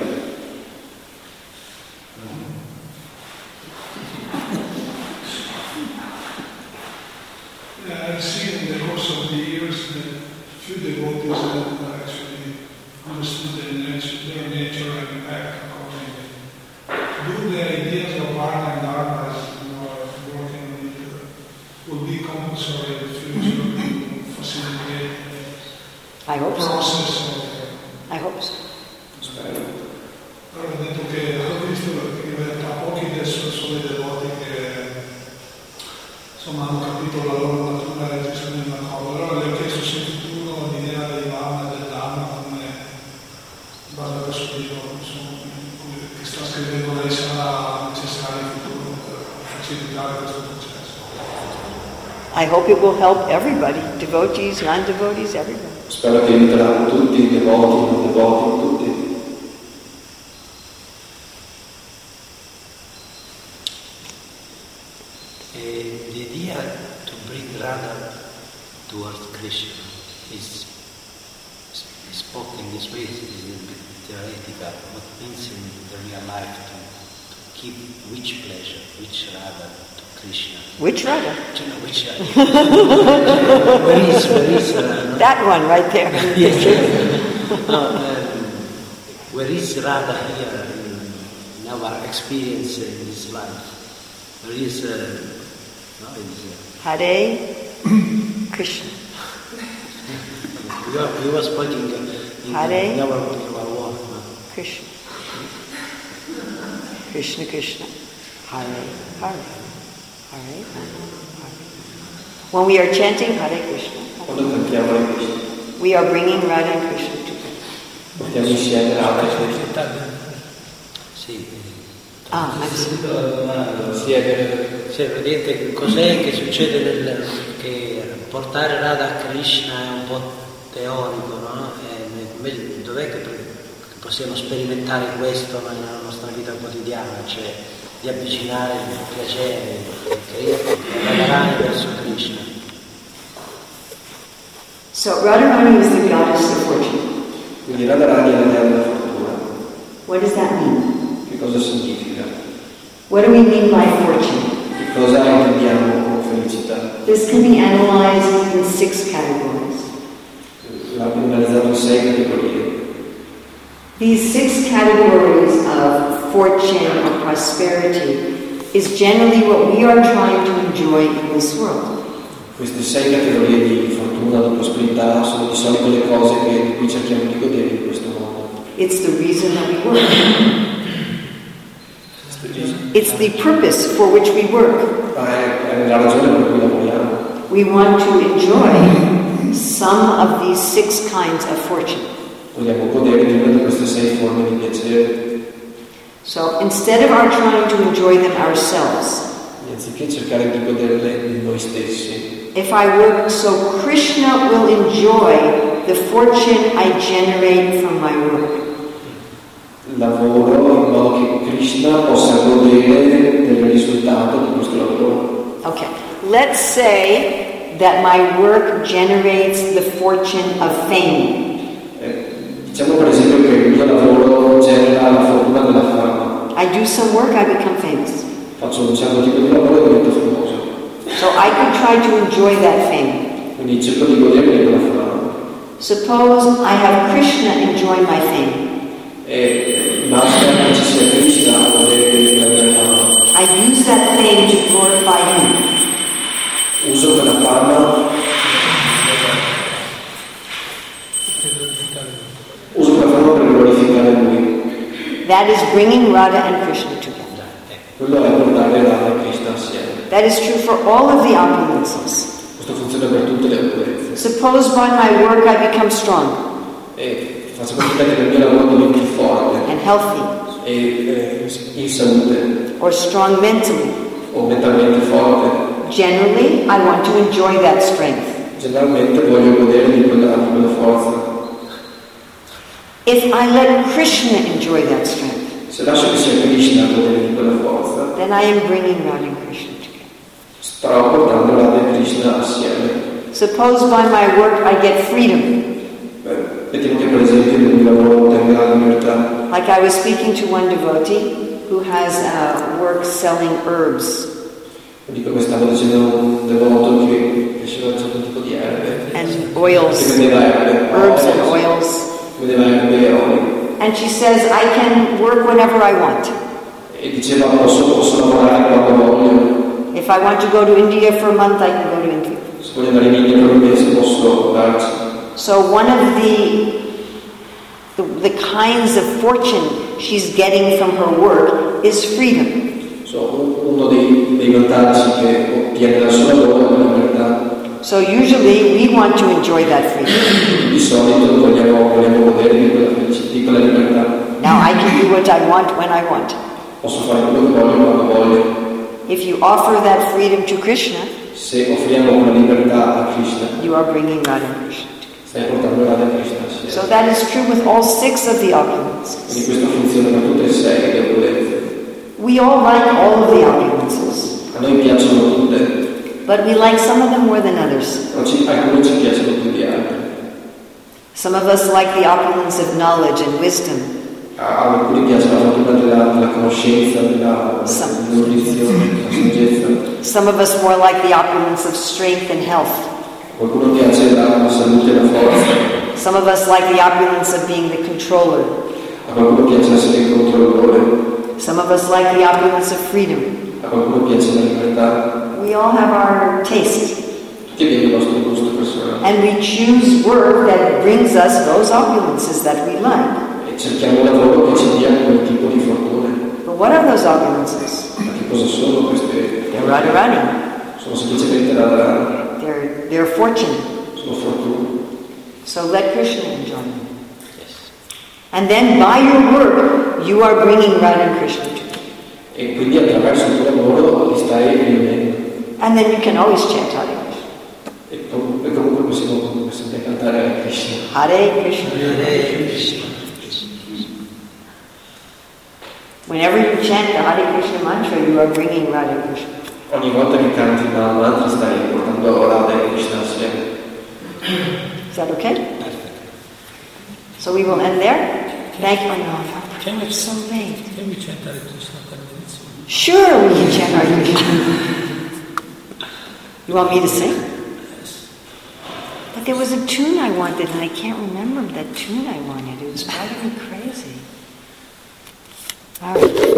I've seen in the course of the years that few devotees have actually understood their nature and act accordingly. Do the ideas of Varna and Dharma as you are working with will be compulsory in the future to facilitate I hope the so. process of I hope so. Spero. Però ho detto che ho visto in realtà pochi adesso sono i devoti che insomma hanno capito la loro natura e gestione di una cosa. Allora le ho chiesto se in futuro l'idea dei Varna e del Dharma come in base a questo libro che sta scrivendo lei sarà necessario in futuro per facilitare questo processo. I hope it will help everybody, devotees, non-devotees, everybody. Spero che aiuterà tutti, devoti, non devoti, tutti. The idea to bring Radha towards Krishna is spoken in this way, is a bit theoretical. What means in the real life to keep which pleasure, which Radha to Krishna? Which Radha? Which Radha? Where is That one right there. Yes. No, where is Radha here in our experience in this life? There is Hare Krishna. We were speaking in Hare our work. Krishna. Krishna Krishna. Hare Hare. Hare Hare. When we are chanting Hare Krishna, Quando cantiamo Hare Krishna, we are bringing Radha and Krishna together. portiamo insieme Radha e Krishna. Sì. I'm sorry. Sì, è vero. Cioè, vedete cos'è che succede che portare Radha a Krishna è un po' teorico, no? Invece dov'è che possiamo sperimentare questo nella nostra vita quotidiana, cioè di avvicinare il piacere, Radharani verso Krishna. So Radharani is the goddess of fortune. Quindi Radharani è la dea della fortuna. What does that mean? Che cosa significa? What do we mean by fortune? Che cosa intendiamo con felicità? This can be analyzed in 6 categories. L'abbiamo analizzato in 6 categorie. These 6 categories of fortune or prosperity is generally what we are trying to enjoy in this world. Queste 6 categorie di fortuna, di prosperità, sono di solito le cose che qui cerchiamo di godere in questo mondo. It's the reason that we work. It's the purpose for which we work. È la ragione per cui lavoriamo. We want to enjoy some of these 6 kinds of fortune. Vogliamo godere di una di queste 6 forme di piacere. So instead of our trying to enjoy them ourselves, Anziché cercare di goderle di noi stessi, if I work so Krishna will enjoy the fortune I generate from my work. lavoro in modo che Krishna possa godere del risultato di questo lavoro. Okay, let's say that my work generates the fortune of fame. Diciamo per esempio che il mio lavoro genera la fortuna della fama. I do some work, I become famous. Faccio un certo tipo di lavoro e divento famoso. So I could try to enjoy that fame. Quindi cerco di godere di quella fama. Suppose I have Krishna enjoy my fame. E basta che ci sia Krishna a godere della mia fama. I use that fame to glorify him. Uso quella fama. Uso quella fama per glorificare lui. That is bringing Radha and Krishna together. Quello è portare Radha e Krishna assieme. That is true for all of the opulences. Questo funziona per tutte le opulenze. Suppose by my work I become strong E faccio capire che nel mio lavoro diventi forte and healthy, e in salute or strong mentally. o mentalmente forte. Generally, I want to enjoy that strength. Generalmente voglio godere di quella forza. If I let Krishna enjoy that strength, Se lascio che sia Krishna a godere di quella forza, then I am bringing Radha and Krishna together. starò portando Radha e Krishna assieme. Suppose by my work I get freedom. Vediamo che per esempio nel mio lavoro ottenga la libertà. Like I was speaking to one devotee who has work selling herbs Dico che stavo dicendo un devoto che faceva un certo tipo di erbe. and Che oils, vendeva erbe. herbs and oils. Vedeva erbe e oli. And she says, I can work whenever I want. E diceva posso lavorare quando voglio. If I want to go to India for a month, I can go to India. Se voglio andare in India per un mese posso andarci. So one of the kinds of fortune she's getting from her work is freedom. Uno dei vantaggi che ottiene dal suo lavoro è la libertà. So usually we want to enjoy that freedom. Di solito vogliamo godere di quella libertà. Now I can do what I want when I want. Posso fare quello che voglio quando voglio. If you offer that freedom to Krishna, Se offriamo quella libertà a Krishna, you are bringing Radha and Krishna. stai portando Radha e Krishna assieme. So that is true with all 6 of the opulences. Quindi questo funziona per tutte e 6 le opulenze. We all like all of the opulences, A noi piacciono tutte, but we like some of them more than others. però alcune ci piacciono più di altre. Some of us like the opulence of knowledge and wisdom. A alcuni piace la fortuna della conoscenza, dell'erudizione, della saggezza. Some of us more like the opulence of strength and health. Qualcuno piace la salute e la forza. Some of us like the opulence of being the controller. A qualcuno piace essere il controllore. Some of us like the opulence of freedom. A qualcuno piace la libertà. We all have our taste. Tutti abbiamo il nostro gusto personale. And we choose work that brings us those opulences that we like. E cerchiamo un lavoro che ci dia quel tipo di fortuna. But what are those opulences? Ma che cosa sono queste? They're Radharani. Sono semplicemente Radharani. They're fortune. Sono fortuna. So let Krishna enjoy them. And then by your work, you are bringing Radha and Krishna together. E quindi attraverso il tuo lavoro li stai riunendo. And then you can always chant Hare Krishna. E comunque possiamo sempre cantare Krishna. Krishna. Hare Krishna. Hare Krishna. Whenever you chant the Hare Krishna mantra, you are bringing Radha Krishna. Ogni volta che canti il mantra stai portando Radha e Krishna assieme. Is that okay? So we will end there. Thank you. Can we It's so late. Can we chant Hare Krishna 10 minutes? Sure, we can chant Hare Krishna. You want me to sing? But there was a tune I wanted, and I can't remember that tune I wanted. It was driving me crazy. All right.